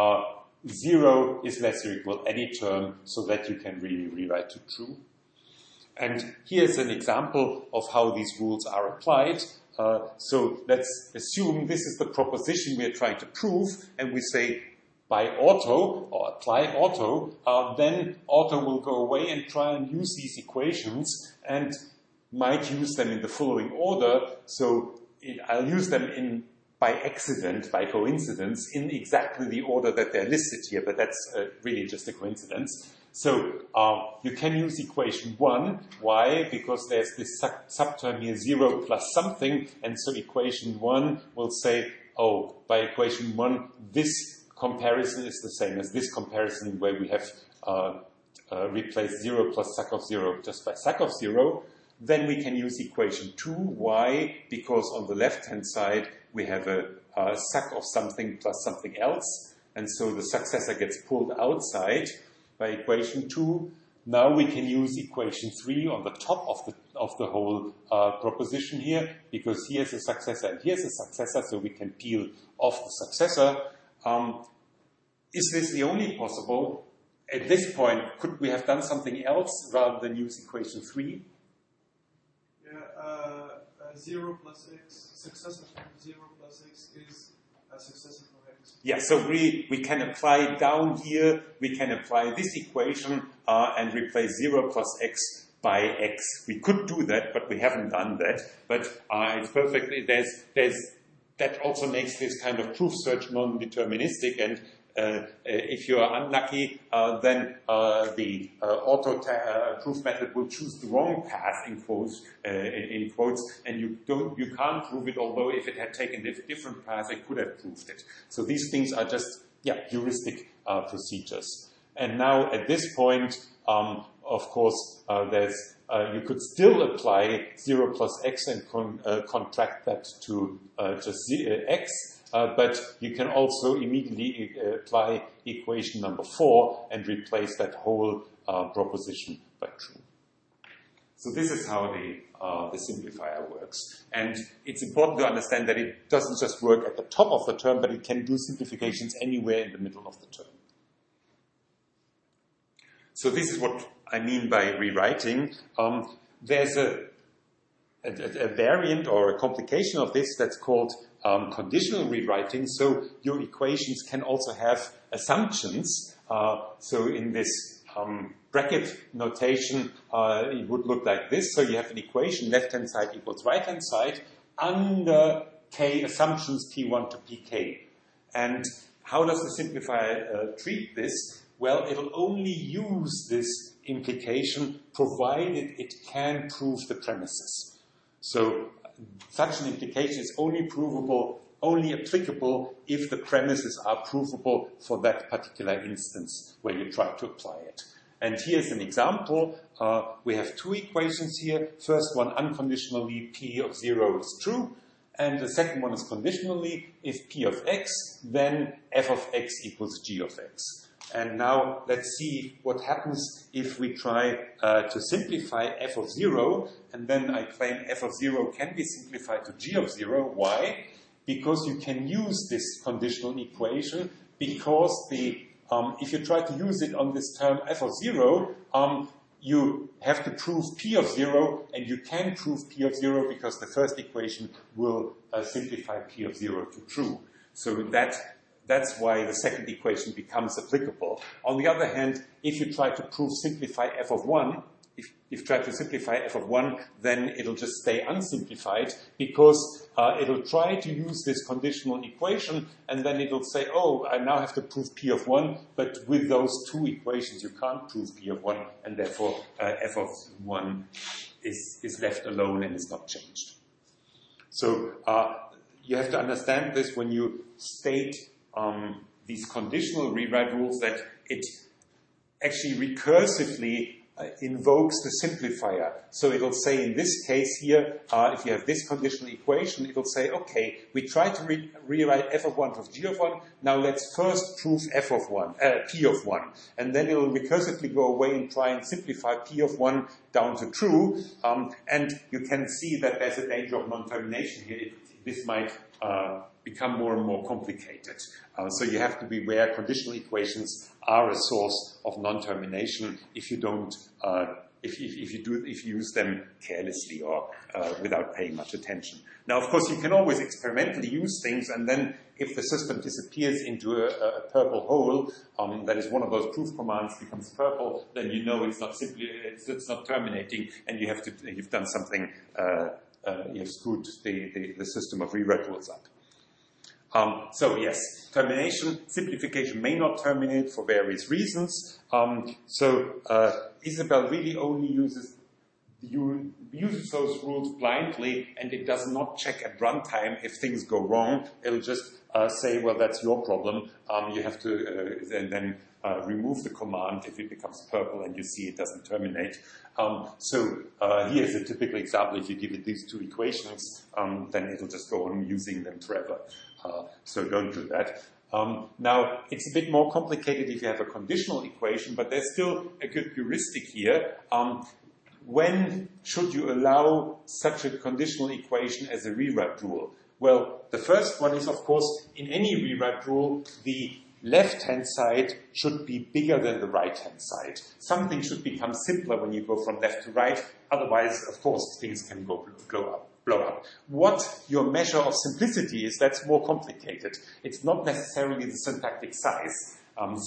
0 is less or equal any term, so that you can really rewrite to true. And here's an example of how these rules are applied. So let's assume this is the proposition we are trying to prove, and we say by auto or apply auto, then auto will go away and try and use these equations and might use them in the following order. So I'll use them by accident, by coincidence, in exactly the order that they're listed here, but that's really just a coincidence. So you can use equation 1. Why? Because there's this subterm here, 0 plus something, and so equation 1 will say, oh, by equation 1, this comparison is the same as this comparison where we have replaced 0 plus suc of 0 just by suc of 0. Then we can use equation 2. Why? Because on the left-hand side, we have a suc of something plus something else, and so the successor gets pulled outside by equation 2. Now we can use equation 3 on the top of the whole proposition here, because here's a successor and here's a successor, so we can peel off the successor. Is this the only possible? At this point, could we have done something else rather than use equation 3? Yeah, 0 plus x, successor from 0 plus x is a successor from x. Yeah, so we can apply down here, we can apply this equation and replace 0 plus x by x. We could do that, but we haven't done that. But it's perfectly, that also makes this kind of proof search non-deterministic, and if you are unlucky, then the auto proof method will choose the wrong path in quotes, and you can't prove it. Although if it had taken a different path, it could have proved it. So these things are just heuristic procedures. And now at this point, of course, you could still apply 0 plus x and contract that to just x. But you can also immediately apply equation number 4 and replace that whole proposition by true. So this is how the simplifier works. And it's important to understand that it doesn't just work at the top of the term, but it can do simplifications anywhere in the middle of the term. So this is what I mean by rewriting. There's a variant or a complication of this that's called conditional rewriting. So your equations can also have assumptions. So in this bracket notation, it would look like this. So you have an equation, left-hand side equals right-hand side, under k assumptions p1 to pk. And how does the simplifier treat this? Well, it'll only use this implication provided it can prove the premises. So such an implication is only applicable if the premises are provable for that particular instance where you try to apply it. And here's an example. We have two equations here. First one, unconditionally, p of 0 is true. And the second one is conditionally, if p of x, then f of x equals g of x. And now let's see what happens if we try to simplify f of 0, and then I claim f of 0 can be simplified to g of 0. Why? Because you can use this conditional equation, because if you try to use it on this term f of 0, you have to prove p of 0, and you can prove p of 0 because the first equation will simplify p of 0 to true. So that's why the second equation becomes applicable. On the other hand, if you try to simplify f of 1, if you try to simplify f of 1, then it'll just stay unsimplified, because it'll try to use this conditional equation, and then it'll say, oh, I now have to prove p of 1, but with those two equations you can't prove p of 1, and therefore f of 1 is left alone and is not changed. So you have to understand this when you state these conditional rewrite rules, that it actually recursively invokes the simplifier. So it'll say in this case here, if you have this conditional equation, it'll say, okay, we try to rewrite f of 1 to g of 1. Now let's first prove f of 1, p of 1. And then it'll recursively go away and try and simplify p of 1 down to true. And you can see that there's a danger of non-termination here. This might become more and more complicated. So you have to be aware conditional equations are a source of non-termination if you don't if you use them carelessly or without paying much attention. Now, of course, you can always experimentally use things, and then if the system disappears into a purple hole, that is one of those proof commands becomes purple, then you know it's not terminating, and you've done something. You've screwed the system of rewrite rules up. So yes, termination, simplification may not terminate for various reasons. Isabelle really only uses those rules blindly, and it does not check at runtime if things go wrong. It'll just say, well, that's your problem. You have to then remove the command if it becomes purple and you see it doesn't terminate. Here's a typical example. If you give it these two equations, then it'll just go on using them forever. So don't do that. Now, it's a bit more complicated if you have a conditional equation, but there's still a good heuristic here. When should you allow such a conditional equation as a rewrite rule? Well, the first one is, of course, in any rewrite rule, the left-hand side should be bigger than the right-hand side. Something should become simpler when you go from left to right. Otherwise, of course, things can blow up. What your measure of simplicity is, that's more complicated. It's not necessarily the syntactic size.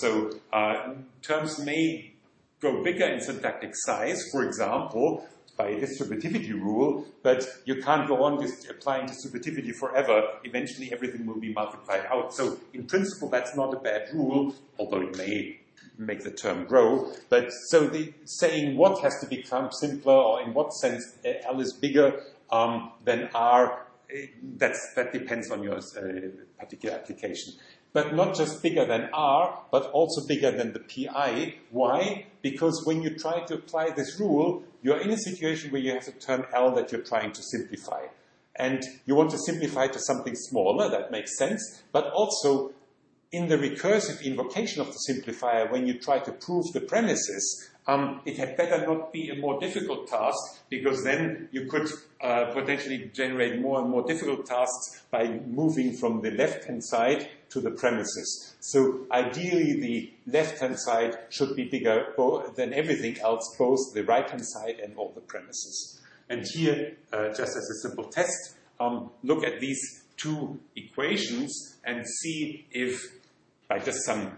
Terms may go bigger in syntactic size, for example, by a distributivity rule, but you can't go on applying distributivity forever. Eventually, everything will be multiplied out. So, in principle, that's not a bad rule, although it may make the term grow. But so saying what has to become simpler, or in what sense L is bigger than R, that depends on your particular application. But not just bigger than R, but also bigger than the PI. Why? Because when you try to apply this rule, you're in a situation where you have a term L that you're trying to simplify. And you want to simplify to something smaller, that makes sense. But also, in the recursive invocation of the simplifier, when you try to prove the premises, it had better not be a more difficult task, because then you could potentially generate more and more difficult tasks by moving from the left-hand side to the premises. So ideally, the left-hand side should be bigger than everything else, both the right-hand side and all the premises. And here, just as a simple test, look at these two equations and see if, by just some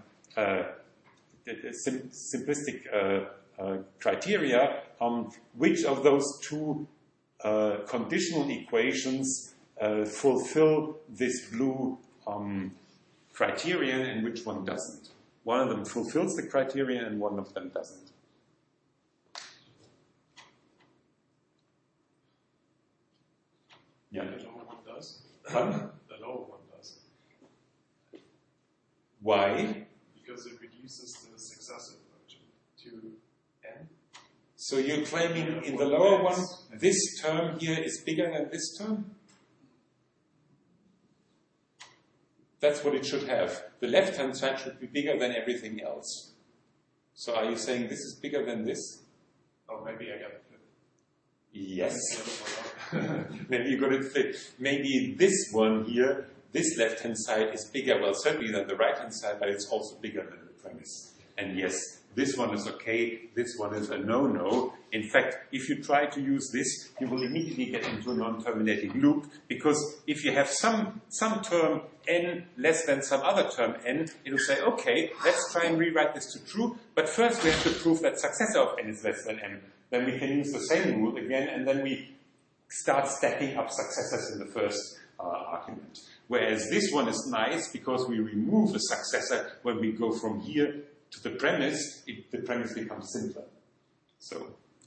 simplistic criteria, which of those two conditional equations fulfill this blue criterion and which one doesn't. One of them fulfills the criterion and one of them doesn't. Yeah. The lower one does. Pardon? The lower one does. Why? Because it reduces the successive function to n. So you're claiming in the lower one, this term here is bigger than this term? That's what it should have. The left-hand side should be bigger than everything else. So are you saying this is bigger than this? Oh, maybe I got it. Yes. Maybe you got it flipped. Maybe this one here, this left-hand side is bigger, well, certainly than the right-hand side, but it's also bigger than the premise. And yes, this one is okay, this one is a no-no. In fact, if you try to use this, you will immediately get into a non-terminating loop, because if you have some term n less than some other term n, it will say, okay, let's try and rewrite this to true, but first we have to prove that successor of n is less than n. Then we can use the same rule again, and then we start stacking up successors in the first argument. Whereas this one is nice because we remove the successor when we go from here to the premise, the premise becomes simpler. So,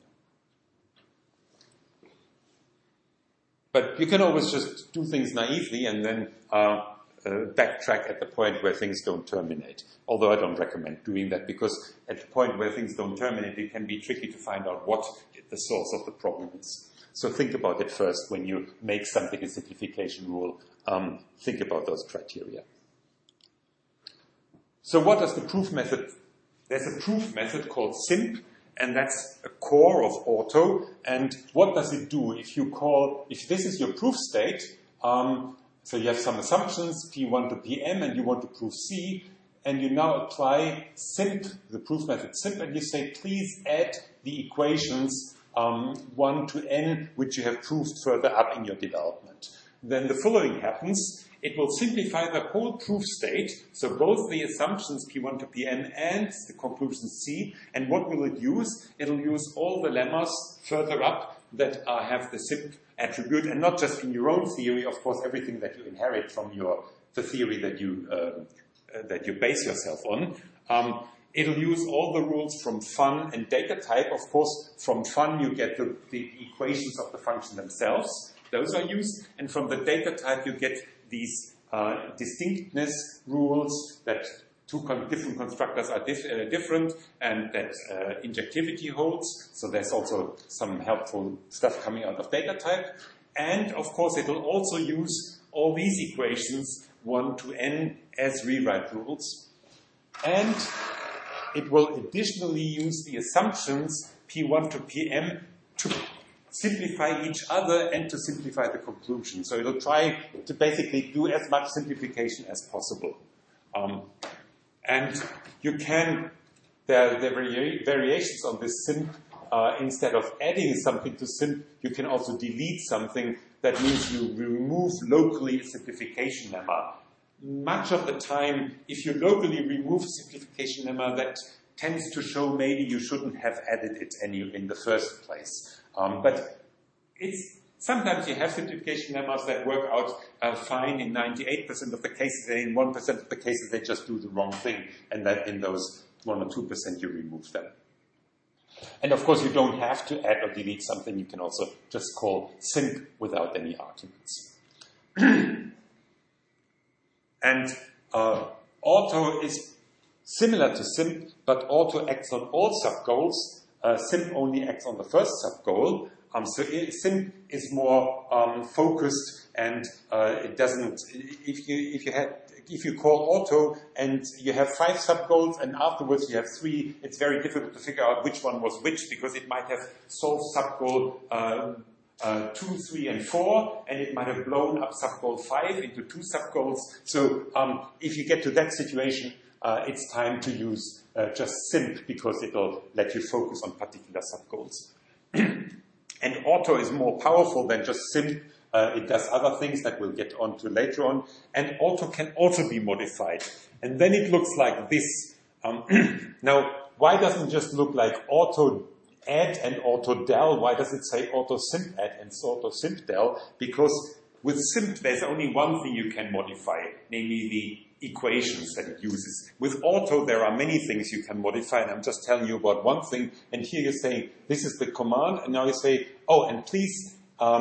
but you can always just do things naively and then backtrack at the point where things don't terminate. Although I don't recommend doing that, because at the point where things don't terminate, it can be tricky to find out what the source of the problem is. So think about it first when you make something a simplification rule. Think about those criteria. So what does the proof method? There's a proof method called simp, and that's a core of auto. And what does it do? If this is your proof state, so you have some assumptions, P1 to Pm, and you want to prove C, and you now apply simp, the proof method simp, and you say, please add the equations 1 to n, which you have proved further up in your development. Then the following happens. It will simplify the whole proof state, so both the assumptions P1 to Pm and the conclusion C. And what will it use? It'll use all the lemmas further up that have the simp attribute, and not just in your own theory, of course, everything that you inherit from the theory that you base yourself on. It'll use all the rules from fun and data type. Of course, from fun you get the equations of the function themselves. Those are used. And from the data type you get these distinctness rules that different constructors are different, and that injectivity holds. So there's also some helpful stuff coming out of data type. And of course it will also use all these equations 1 to n as rewrite rules. And it will additionally use the assumptions P1 to Pm to simplify each other and to simplify the conclusion. So it'll try to basically do as much simplification as possible. And you can, there are variations on this simp. Instead of adding something to simp, you can also delete something. That means you remove locally a simplification lemma. Much of the time, if you locally remove a simplification lemma, that tends to show maybe you shouldn't have added it in the first place. But sometimes you have simplification lemmas that work out fine in 98% of the cases, and in 1% of the cases they just do the wrong thing, and that in those 1 or 2% you remove them. And of course you don't have to add or delete something, you can also just call simp without any arguments. And auto is similar to simp, but auto acts on all subgoals. Simp only acts on the first subgoal. So simp is more focused, and it doesn't. If you call auto and you have 5 subgoals and afterwards you have 3, it's very difficult to figure out which one was which, because it might have solved subgoal 2, 3, and 4, and it might have blown up subgoal 5 into 2 subgoals. So if you get to that situation, it's time to use just simp, because it'll let you focus on particular subgoals. And auto is more powerful than just simp. It does other things that we'll get onto later on. And auto can also be modified. And then it looks like this. Now, why doesn't it just look like auto add and auto del? Why does it say auto simp add and auto simp del? Because with simp, there's only one thing you can modify, namely the equations that it uses. With auto, there are many things you can modify, and I'm just telling you about one thing. And here you're saying, this is the command, and now you say, oh, and please,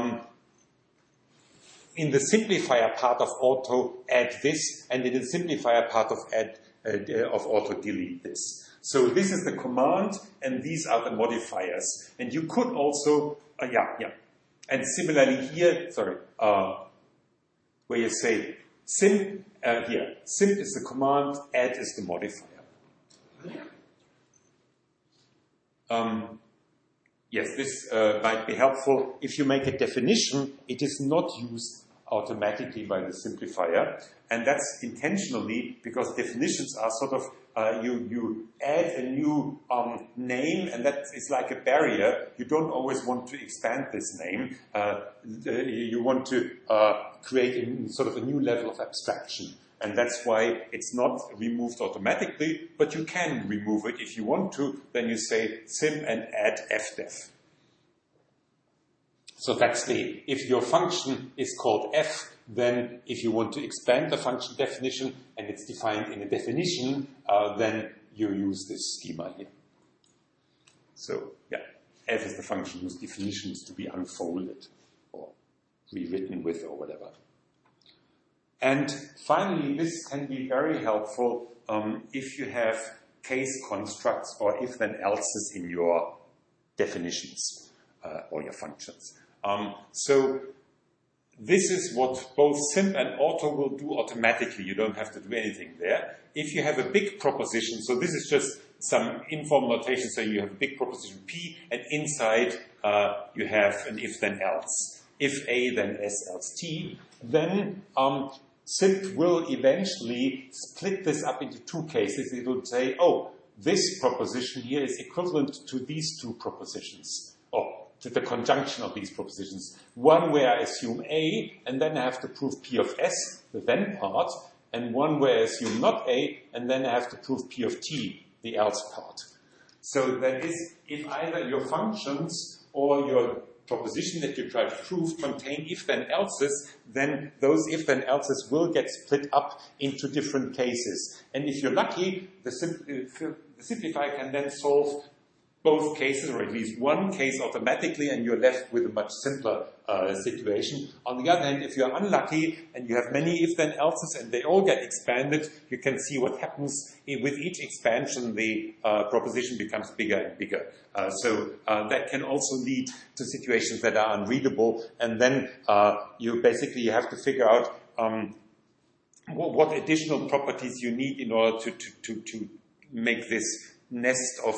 in the simplifier part of auto, add this, and in the simplifier part of auto, delete this. So this is the command, and these are the modifiers. And you could also, And similarly here, where you say simp, simp is the command, add is the modifier. Yes, this might be helpful. If you make a definition, it is not used automatically by the simplifier, and that's intentionally, because definitions are sort of you add a new name, and that is like a barrier. You don't always want to expand this name. You want to create sort of a new level of abstraction, and that's why it's not removed automatically, but you can remove it if you want to. Then you say sim and add fdef. So that's if your function is called f, then if you want to expand the function definition and it's defined in a definition, then you use this schema here. So, f is the function whose definition is to be unfolded or rewritten with or whatever. And finally, this can be very helpful if you have case constructs or if-then-elses in your definitions or your functions. So this is what both simp and auto will do automatically. You don't have to do anything there. If you have a big proposition, so this is just some informal notation, so you have a big proposition P, and inside you have an if-then-else. If A, then S, else T. Then SIMP will eventually split this up into two cases. It will say, oh, this proposition here is equivalent to these two propositions, or to the conjunction of these propositions. One where I assume A, and then I have to prove P of S, the then part, and one where I assume not A, and then I have to prove P of T, the else part. So that is, if either your functions or your proposition that you try to prove contain if-then-elses, then those if-then-elses will get split up into different cases. And if you're lucky, the simplifier can then solve both cases, or at least one case automatically, and you're left with a much simpler situation. On the other hand, if you're unlucky and you have many if-then-elses and they all get expanded, you can see what happens. With each expansion, the proposition becomes bigger and bigger. So that can also lead to situations that are unreadable, and then you have to figure out what additional properties you need in order to make this nest of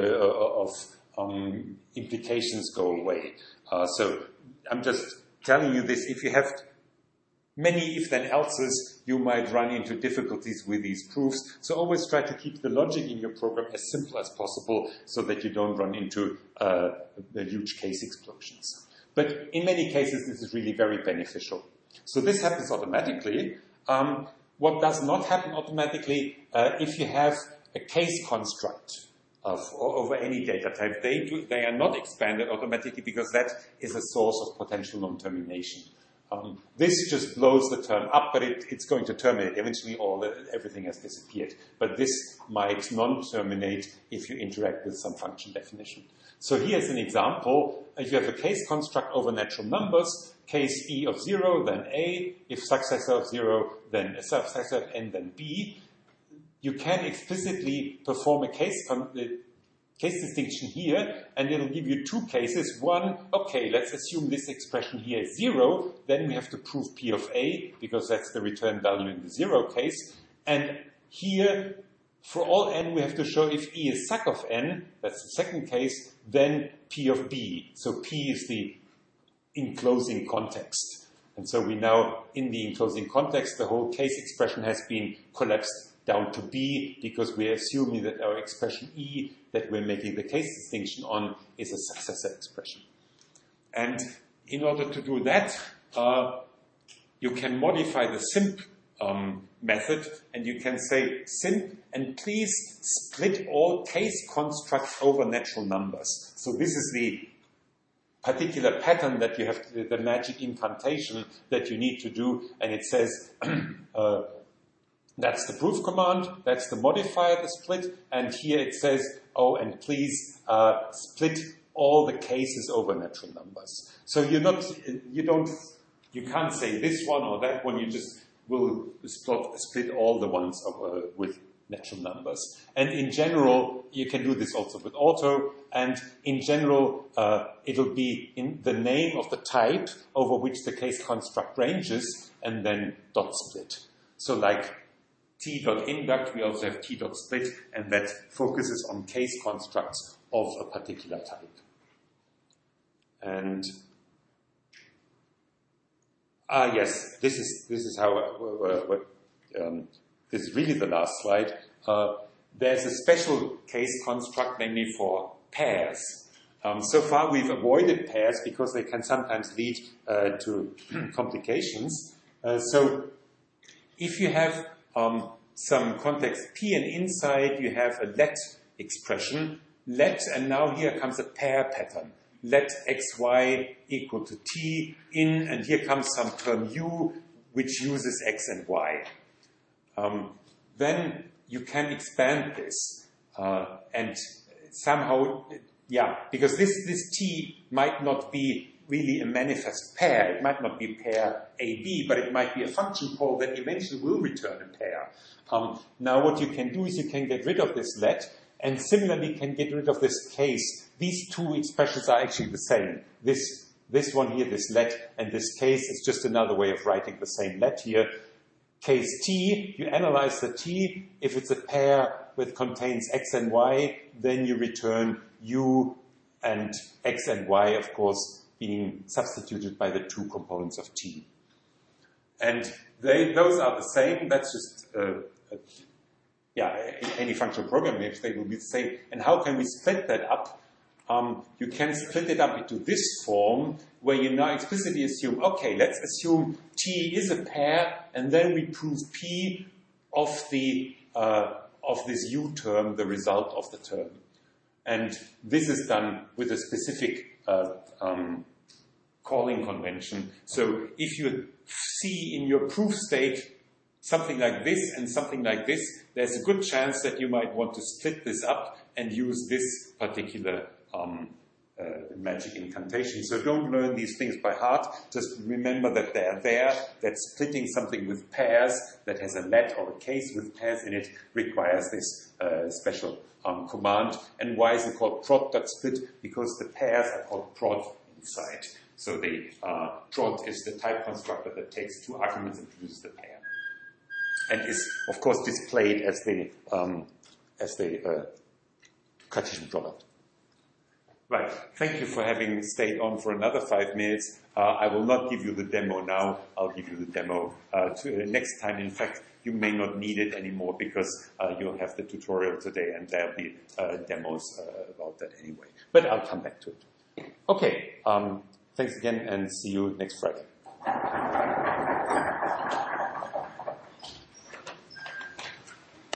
implications go away. So I'm just telling you this. If you have many if-then-elses, you might run into difficulties with these proofs. So always try to keep the logic in your program as simple as possible so that you don't run into huge case explosions. But in many cases, this is really very beneficial. So this happens automatically. What does not happen automatically, if you have a case construct over any data type, they are not expanded automatically because that is a source of potential non-termination. This just blows the term up, but it's going to terminate. Eventually everything has disappeared. But this might non-terminate if you interact with some function definition. So here's an example. If you have a case construct over natural numbers, case E of 0, then A. If successor of 0, then a successor of n, then B. You can explicitly perform a case distinction here, and it'll give you two cases. One, okay, let's assume this expression here is 0, then we have to prove P of A, because that's the return value in the 0 case. And here, for all n, we have to show if E is suc of n, that's the second case, then P of B. So P is the enclosing context. And so we now, in the enclosing context, the whole case expression has been collapsed down to B, because we're assuming that our expression E that we're making the case distinction on is a successor expression. And in order to do that, you can modify the simp method, and you can say simp, and please split all case constructs over natural numbers. So this is the particular pattern that you have, the magic incantation that you need to do, and it says, that's the proof command, that's the modifier, the split, and here it says, oh, and please split all the cases over natural numbers. So you can't say this one or that one, you just will split all the ones with natural numbers. And in general, you can do this also with auto, and in general, it'll be in the name of the type over which the case construct ranges, and then dot split. So like t.induct, we also have t.split, and that focuses on case constructs of a particular type. And yes, this is how this is really the last slide. There's a special case construct, namely for pairs. So far, we've avoided pairs because they can sometimes lead to complications. So if you have some context P, and inside you have a let expression, let, and now here comes a pair pattern. Let xy equal to t in, and here comes some term u, which uses x and y. Then you can expand this, and somehow, because this t might not be really a manifest pair. It might not be pair AB, but it might be a function call that eventually will return a pair. Now what you can do is you can get rid of this let, and similarly can get rid of this case. These two expressions are actually the same. This one here, this let, and this case is just another way of writing the same let here. Case T, you analyze the T. If it's a pair that contains X and Y, then you return U and X and Y, of course, being substituted by the two components of T. And those are the same. That's just, any functional program image, they will be the same. And how can we split that up? You can split it up into this form, where you now explicitly assume, okay, let's assume T is a pair, and then we prove P of this U term, the result of the term. And this is done with a specific calling convention. So if you see in your proof state something like this and something like this, there's a good chance that you might want to split this up and use this particular magic incantation. So don't learn these things by heart. Just remember that they're there, that splitting something with pairs that has a let or a case with pairs in it requires this special command. And why is it called prod.split? Because the pairs are called prod inside. So the prod is the type constructor that takes two arguments and produces the pair. And is, of course, displayed as the Cartesian product. Right. Thank you for having stayed on for another 5 minutes. I will not give you the demo now. I'll give you the demo next time. In fact, you may not need it anymore because you'll have the tutorial today and there'll be demos about that anyway. But I'll come back to it. Okay. Thanks again and see you next Friday.